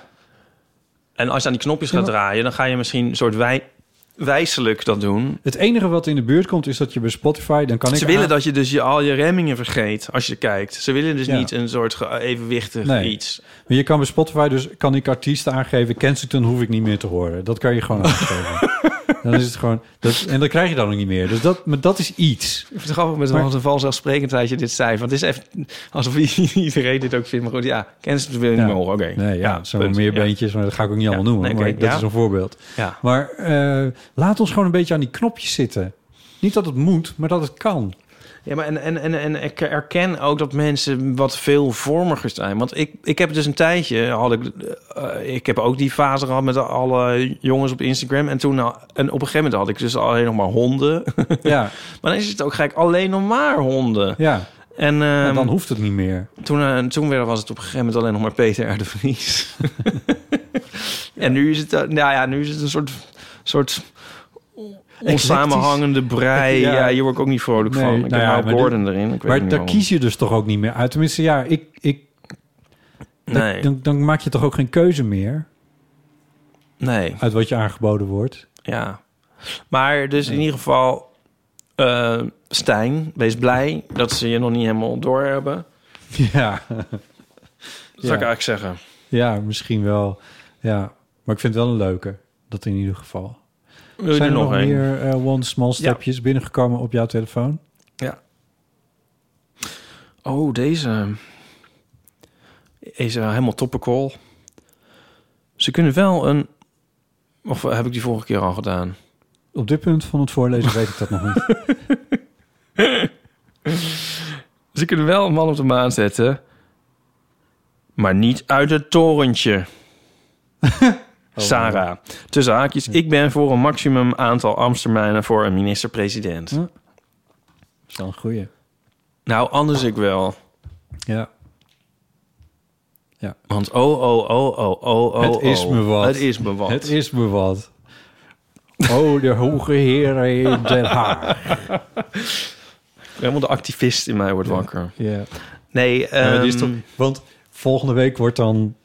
En als je aan die knopjes gaat draaien... dan ga je misschien een soort wijselijk dat doen. Het enige wat in de buurt komt is dat je bij Spotify... dan kan Ze willen dat je dus al je remmingen vergeet als je kijkt. Ze willen dus niet een soort evenwichtig iets. Maar je kan bij Spotify dus... kan ik artiesten aangeven... Kensington hoef ik niet meer te horen. Dat kan je gewoon aangeven. Dan is het gewoon... en dat krijg je dan ook niet meer. Dus dat is iets. Ik vind het grappig met een vanzelfsprekendheid je dit zei. Want het is even alsof iedereen dit ook vindt. Maar goed, ja, Kensington wil je niet meer horen. Oké. Nee, zo meer beentjes. Maar dat ga ik ook niet allemaal noemen. Maar dat is een voorbeeld. Ja. Maar laat ons gewoon een beetje aan die knopjes zitten. Niet dat het moet, maar dat het kan. Ja, maar en ik erken ook dat mensen wat veelvormiger zijn. Want ik heb dus een tijdje... ik heb ook die fase gehad met alle jongens op Instagram. En toen en op een gegeven moment had ik dus alleen nog maar honden. Ja. Maar dan is het ook gek alleen nog maar honden. Ja. En dan hoeft het niet meer. Toen was het op een gegeven moment alleen nog maar Peter R. de Vries. En nu is het... nu is het een soort onsamenhangende brei. Ja, hier word ik ook niet vrolijk van. Ik heb Gordon erin. Maar daar kies je dus toch ook niet meer uit. Tenminste, ja, dan maak je toch ook geen keuze meer? Nee. Uit wat je aangeboden wordt. Ja. Maar dus in ieder geval... Stijn, wees blij dat ze je nog niet helemaal door hebben. Ja. Dat zou ik eigenlijk zeggen. Ja, misschien wel. Ja, maar ik vind het wel een leuke. Dat in ieder geval. Wil je Zijn er er nog nog een? meer one small stepjes binnengekomen op jouw telefoon? Ja. Oh, deze is helemaal topical. Ze kunnen wel een... Of heb ik die vorige keer al gedaan? Op dit punt van het voorlezen weet ik dat nog niet. Ze kunnen wel een man op de maan zetten, maar niet uit het torentje. Sarah. Tussen haakjes, ik ben voor een maximum aantal ambtstermijnen voor een minister-president. Dat is wel een goeie. Nou, anders ik wel. Ja. Want het is me wat. Het is me wat. Het is me wat. Oh, de hoge heren in Den Haag. Helemaal de activist in mij wordt wakker. Ja. Nee, want volgende week wordt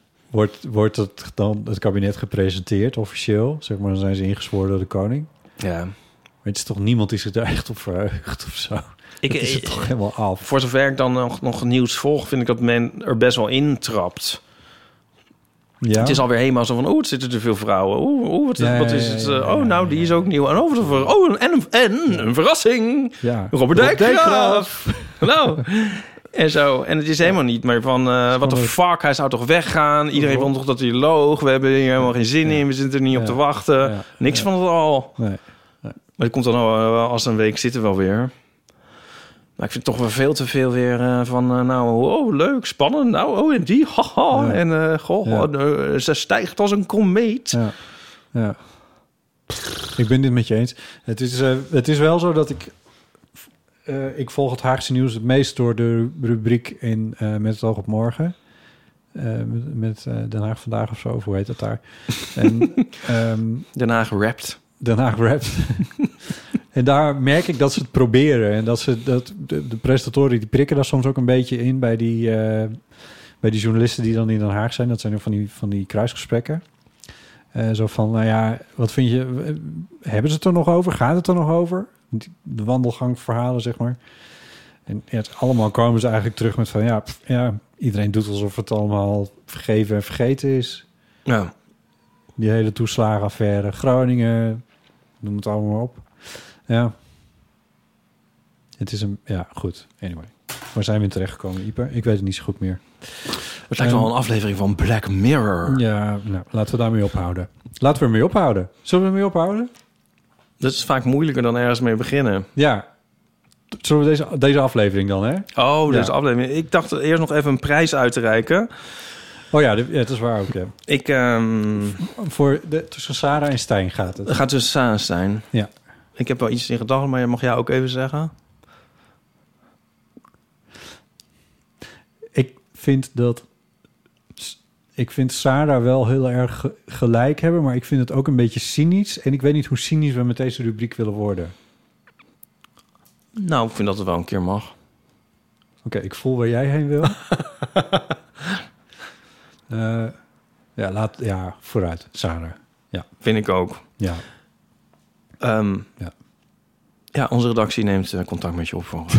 het kabinet gepresenteerd, officieel. Zeg maar, dan zijn ze ingesworen door de koning. Ja. Maar het is toch niemand die zich er echt op verheugt of zo. Het is het toch helemaal af. Voor zover ik dan nog nieuws volg, vind ik dat men er best wel intrapt. Ja? Het is alweer helemaal zo van, het zitten te veel vrouwen. Wat is het? Nou, die is ook nieuw. En een verrassing. Ja. Robert Dijkgraaf. Nou, en zo. En het is helemaal niet meer van, what the fuck, hij zou toch weggaan? Iedereen vond toch dat hij loog? We hebben hier helemaal geen zin in. We zitten er niet op te wachten. Niks van het al. Nee. Maar het komt dan als een week zitten wel weer. Maar ik vind toch wel veel te veel weer van... leuk, spannend. Nou, en die, haha. Ja. En ze stijgt als een komeet. Ja. Ik ben dit met je eens. Het is wel zo dat ik volg het Haagse nieuws het meest door de rubriek in Met het oog op morgen. Met Den Haag Vandaag of zo, of hoe heet dat daar? En, Den Haag Rapt. Den Haag Rapt. En daar merk ik dat ze het proberen. En dat de presentatoren die prikken daar soms ook een beetje in bij die journalisten die dan in Den Haag zijn. Dat zijn ook van die kruisgesprekken. Zo van, nou ja, wat vind je? Hebben ze het er nog over? Gaat het er nog over? De wandelgangverhalen, zeg maar. En allemaal komen ze eigenlijk terug met van, iedereen doet alsof het allemaal vergeven en vergeten is. Ja. Die hele toeslagenaffaire, Groningen, noem het allemaal maar op. Ja. Het is een... Ja, goed. Anyway. Waar zijn we in terechtgekomen, Ieper? Ik weet het niet zo goed meer. Het lijkt wel een aflevering van Black Mirror. Ja, nou, laten we daarmee ophouden. Zullen we ermee ophouden? Dat is vaak moeilijker dan ergens mee beginnen. Ja. Zullen we deze aflevering dan, hè? Oh, deze aflevering. Ik dacht eerst nog even een prijs uit te reiken. Oh ja, dat is waar ook, ja. Tussen Sarah en Stijn gaat het. Het gaat tussen Sarah en Stijn. Ja. Ik heb wel iets in gedachten, maar mag jij ook even zeggen? Ik vind Sarah wel heel erg gelijk hebben, maar ik vind het ook een beetje cynisch. En ik weet niet hoe cynisch we met deze rubriek willen worden. Nou, ik vind dat het wel een keer mag. Oké, ik voel waar jij heen wil. Vooruit, Sarah. Ja. Vind ik ook. Ja. Ja, onze redactie neemt contact met je op voor.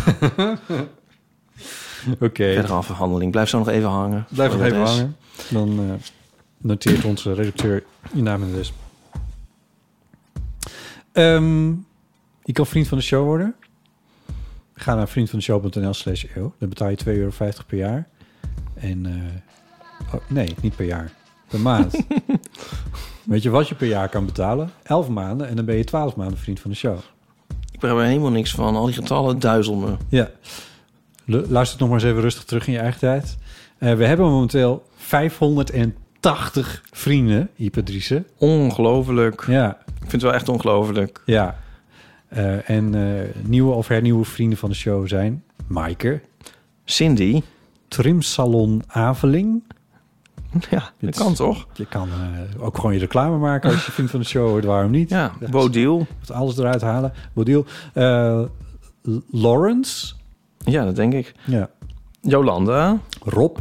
Oké. Verdere afhandeling. Blijf zo nog even hangen. Blijf nog even hangen. Dan noteert onze redacteur je naam en adres. Je kan vriend van de show worden. Ga naar vriendvandeshow.nl/eeuw. Dan betaal je €2,50 per jaar. En nee, niet per jaar. Per maand. Weet je wat je per jaar kan betalen? 11 maanden en dan ben je 12 maanden vriend van de show. Ik begrijp er helemaal niks van. Al die getallen duizelen me. Ja. Luister het nog maar eens even rustig terug in je eigen tijd. We hebben momenteel 580 vrienden, Ipe Driessen. Ongelooflijk. Ja. Ik vind het wel echt ongelooflijk. Ja. Nieuwe of hernieuwe vrienden van de show zijn Maaike, Cindy, Trimsalon Aveling. Ja, dat kan toch? Je kan ook gewoon je reclame maken als je vriend van de show wordt. Waarom niet? Ja, Bodil. Alles eruit halen. Bodil. Lawrence. Ja, dat denk ik. Ja. Jolanda. Rob.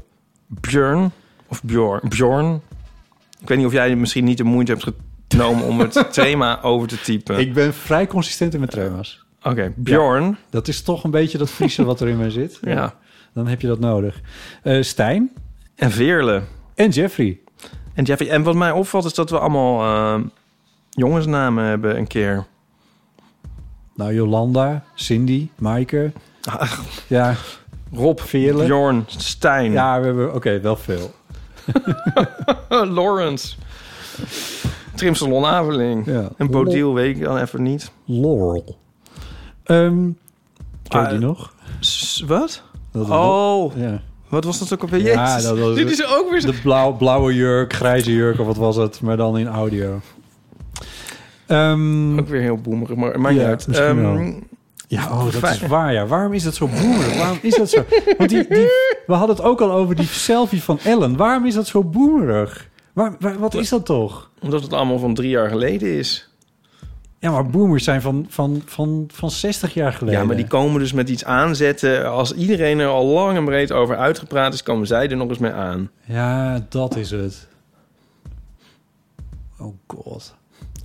Bjorn. Ik weet niet of jij misschien niet de moeite hebt genomen om het thema over te typen. Ik ben vrij consistent in mijn thema's. Oké, Bjorn. Ja, dat is toch een beetje dat Friese wat er in mij zit. Ja. Dan heb je dat nodig. Stijn. En Veerle. En Jeffrey. En wat mij opvalt is dat we allemaal jongensnamen hebben een keer. Nou, Jolanda, Cindy, Maaike. Ja, Rob, Veerle. Bjorn, Stijn. Ja, we hebben wel veel. Lawrence. Trimsalon Aveling. Ja. En Bodil weet ik dan even niet. Laurel. Ken je die nog? Wat? Ja. Wat was dat ook alweer? Ja, Jezus. dat was Dit is ook weer zo... de blauwe jurk, grijze jurk of wat was het, maar dan in audio. Ook weer heel boemerig, maar ja, uit. misschien wel. Ja, dat is waar. Ja. Waarom is dat zo boemerig? Waarom is dat zo? Want we hadden het ook al over die selfie van Ellen. Waarom is dat zo boemerig? Wat is dat toch? Omdat het allemaal van 3 jaar geleden is. Ja, maar boomers zijn van 60 jaar geleden. Ja, maar die komen dus met iets aanzetten. Als iedereen er al lang en breed over uitgepraat is, komen zij er nog eens mee aan. Ja, dat is het. Oh god.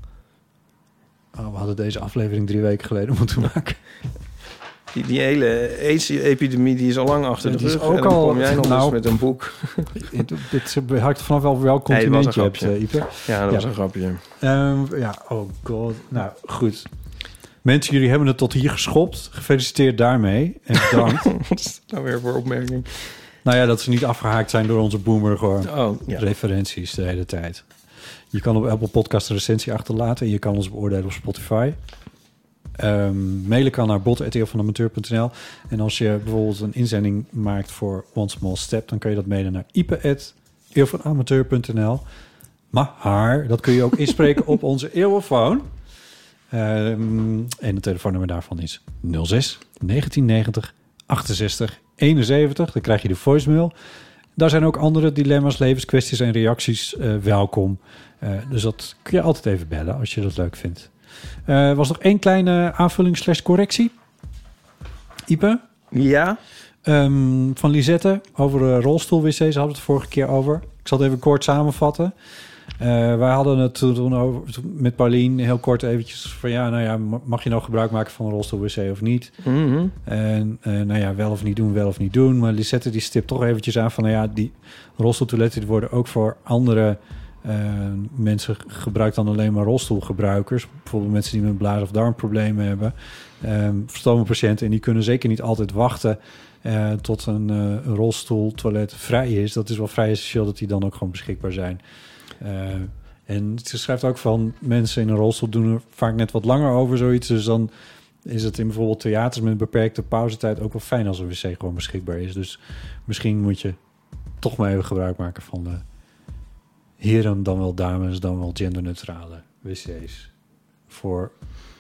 Oh, we hadden deze aflevering 3 weken geleden moeten maken. Die hele AIDS-epidemie die is al lang achter de rug. Is ook en dan al, kom jij nog eens met een boek. Dit hangt vanaf welk continent je hebt, Ipe. Ja, dat was een grapje. Oh god. Nou, goed. Mensen, jullie hebben het tot hier geschopt. Gefeliciteerd daarmee. En bedankt. Wat is dat nou weer voor opmerking? Nou ja, dat ze niet afgehaakt zijn door onze boomer ja. referenties de hele tijd. Je kan op Apple Podcast een recensie achterlaten. En je kan ons beoordelen op Spotify. Mailen kan naar bot@eeuwvanamateur.nl. En als je bijvoorbeeld een inzending maakt voor One Small Step, dan kan je dat mailen naar ipe@eeuwvanamateur.nl. Maar dat kun je ook inspreken op onze eeuwenfoon. En het telefoonnummer daarvan is 06 1990 68 71. Dan krijg je de voicemail. Daar zijn ook andere dilemma's, levenskwesties en reacties welkom. Dus dat kun je altijd even bellen als je dat leuk vindt. Was nog 1 kleine aanvulling / correctie. Ipe? Ja? Van Lisette over rolstoel-wc's hadden we het vorige keer over. Ik zal het even kort samenvatten. Wij hadden het toen over, met Paulien heel kort eventjes van... mag je nou gebruik maken van een rolstoel-wc of niet? Mm-hmm. En wel of niet doen. Maar Lisette die stipt toch eventjes aan van... die rolstoeltoiletten die worden ook voor andere... mensen gebruikt dan alleen maar rolstoelgebruikers. Bijvoorbeeld mensen die met blaas- of darmproblemen hebben. Verstomenpatiënten. En die kunnen zeker niet altijd wachten tot een rolstoeltoilet vrij is. Dat is wel vrij essentieel dat die dan ook gewoon beschikbaar zijn. En ze schrijft ook van... mensen in een rolstoel doen er vaak net wat langer over zoiets. Dus dan is het in bijvoorbeeld theaters met een beperkte pauzetijd... ook wel fijn als een wc gewoon beschikbaar is. Dus misschien moet je toch maar even gebruik maken van de... heren, dan wel dames, dan wel genderneutrale wc's. Voor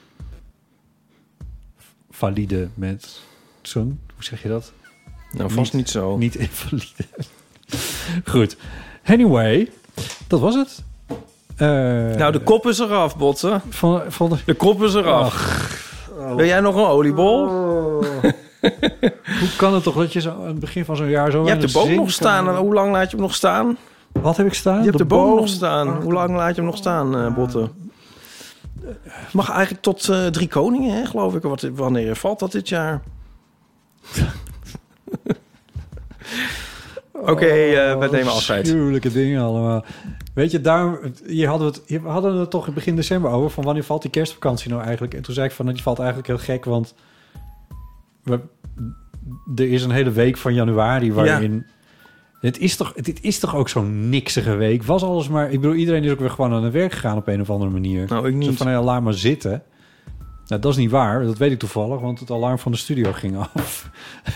valide mensen. Hoe zeg je dat? Nou, vast niet zo. Niet invalide. Goed. Anyway, dat was het. Nou, de kop is eraf, Botten. De kop is eraf. Wil jij nog een oliebol? Hoe kan het toch dat je zo aan het begin van zo'n jaar zo... Je hebt de boom nog staan. En hoe lang laat je hem nog staan? Wat heb ik staan? Je hebt de boom nog staan. Hoe lang laat je hem nog staan, Botten? Mag eigenlijk tot 3 koningen, hè, geloof ik. Wanneer valt dat dit jaar? Oké, we nemen afscheid. Schuwelijke dingen allemaal. Weet je, we hadden het toch in begin december over... van wanneer valt die kerstvakantie nou eigenlijk? En toen zei ik van, die valt eigenlijk heel gek... want er is een hele week van januari waarin... Ja. Dit is toch ook zo'n niksige week? Was alles maar... Ik bedoel, iedereen is ook weer gewoon aan het werk gegaan op een of andere manier. Nou, ik niet. Zo van, laat maar zitten. Nou, dat is niet waar. Dat weet ik toevallig, want het alarm van de studio ging af.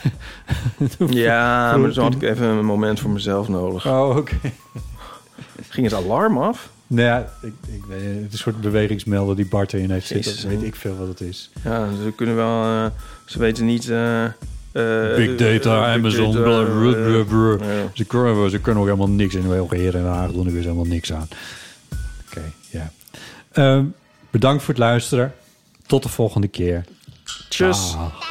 Ja, maar toen had ik even een moment voor mezelf nodig. Oh, oké. Ging het alarm af? Nou ja, ik weet, het is een soort bewegingsmelder die Bart erin heeft zitten. Dat weet ik veel wat het is. Ja, ze kunnen wel... ze weten niet... Big data, Amazon, Ze kunnen ook helemaal niks in de Heer en Haag doen er weer helemaal niks aan. Oké, ja. Bedankt voor het luisteren. Tot de volgende keer. Tjus. Ah.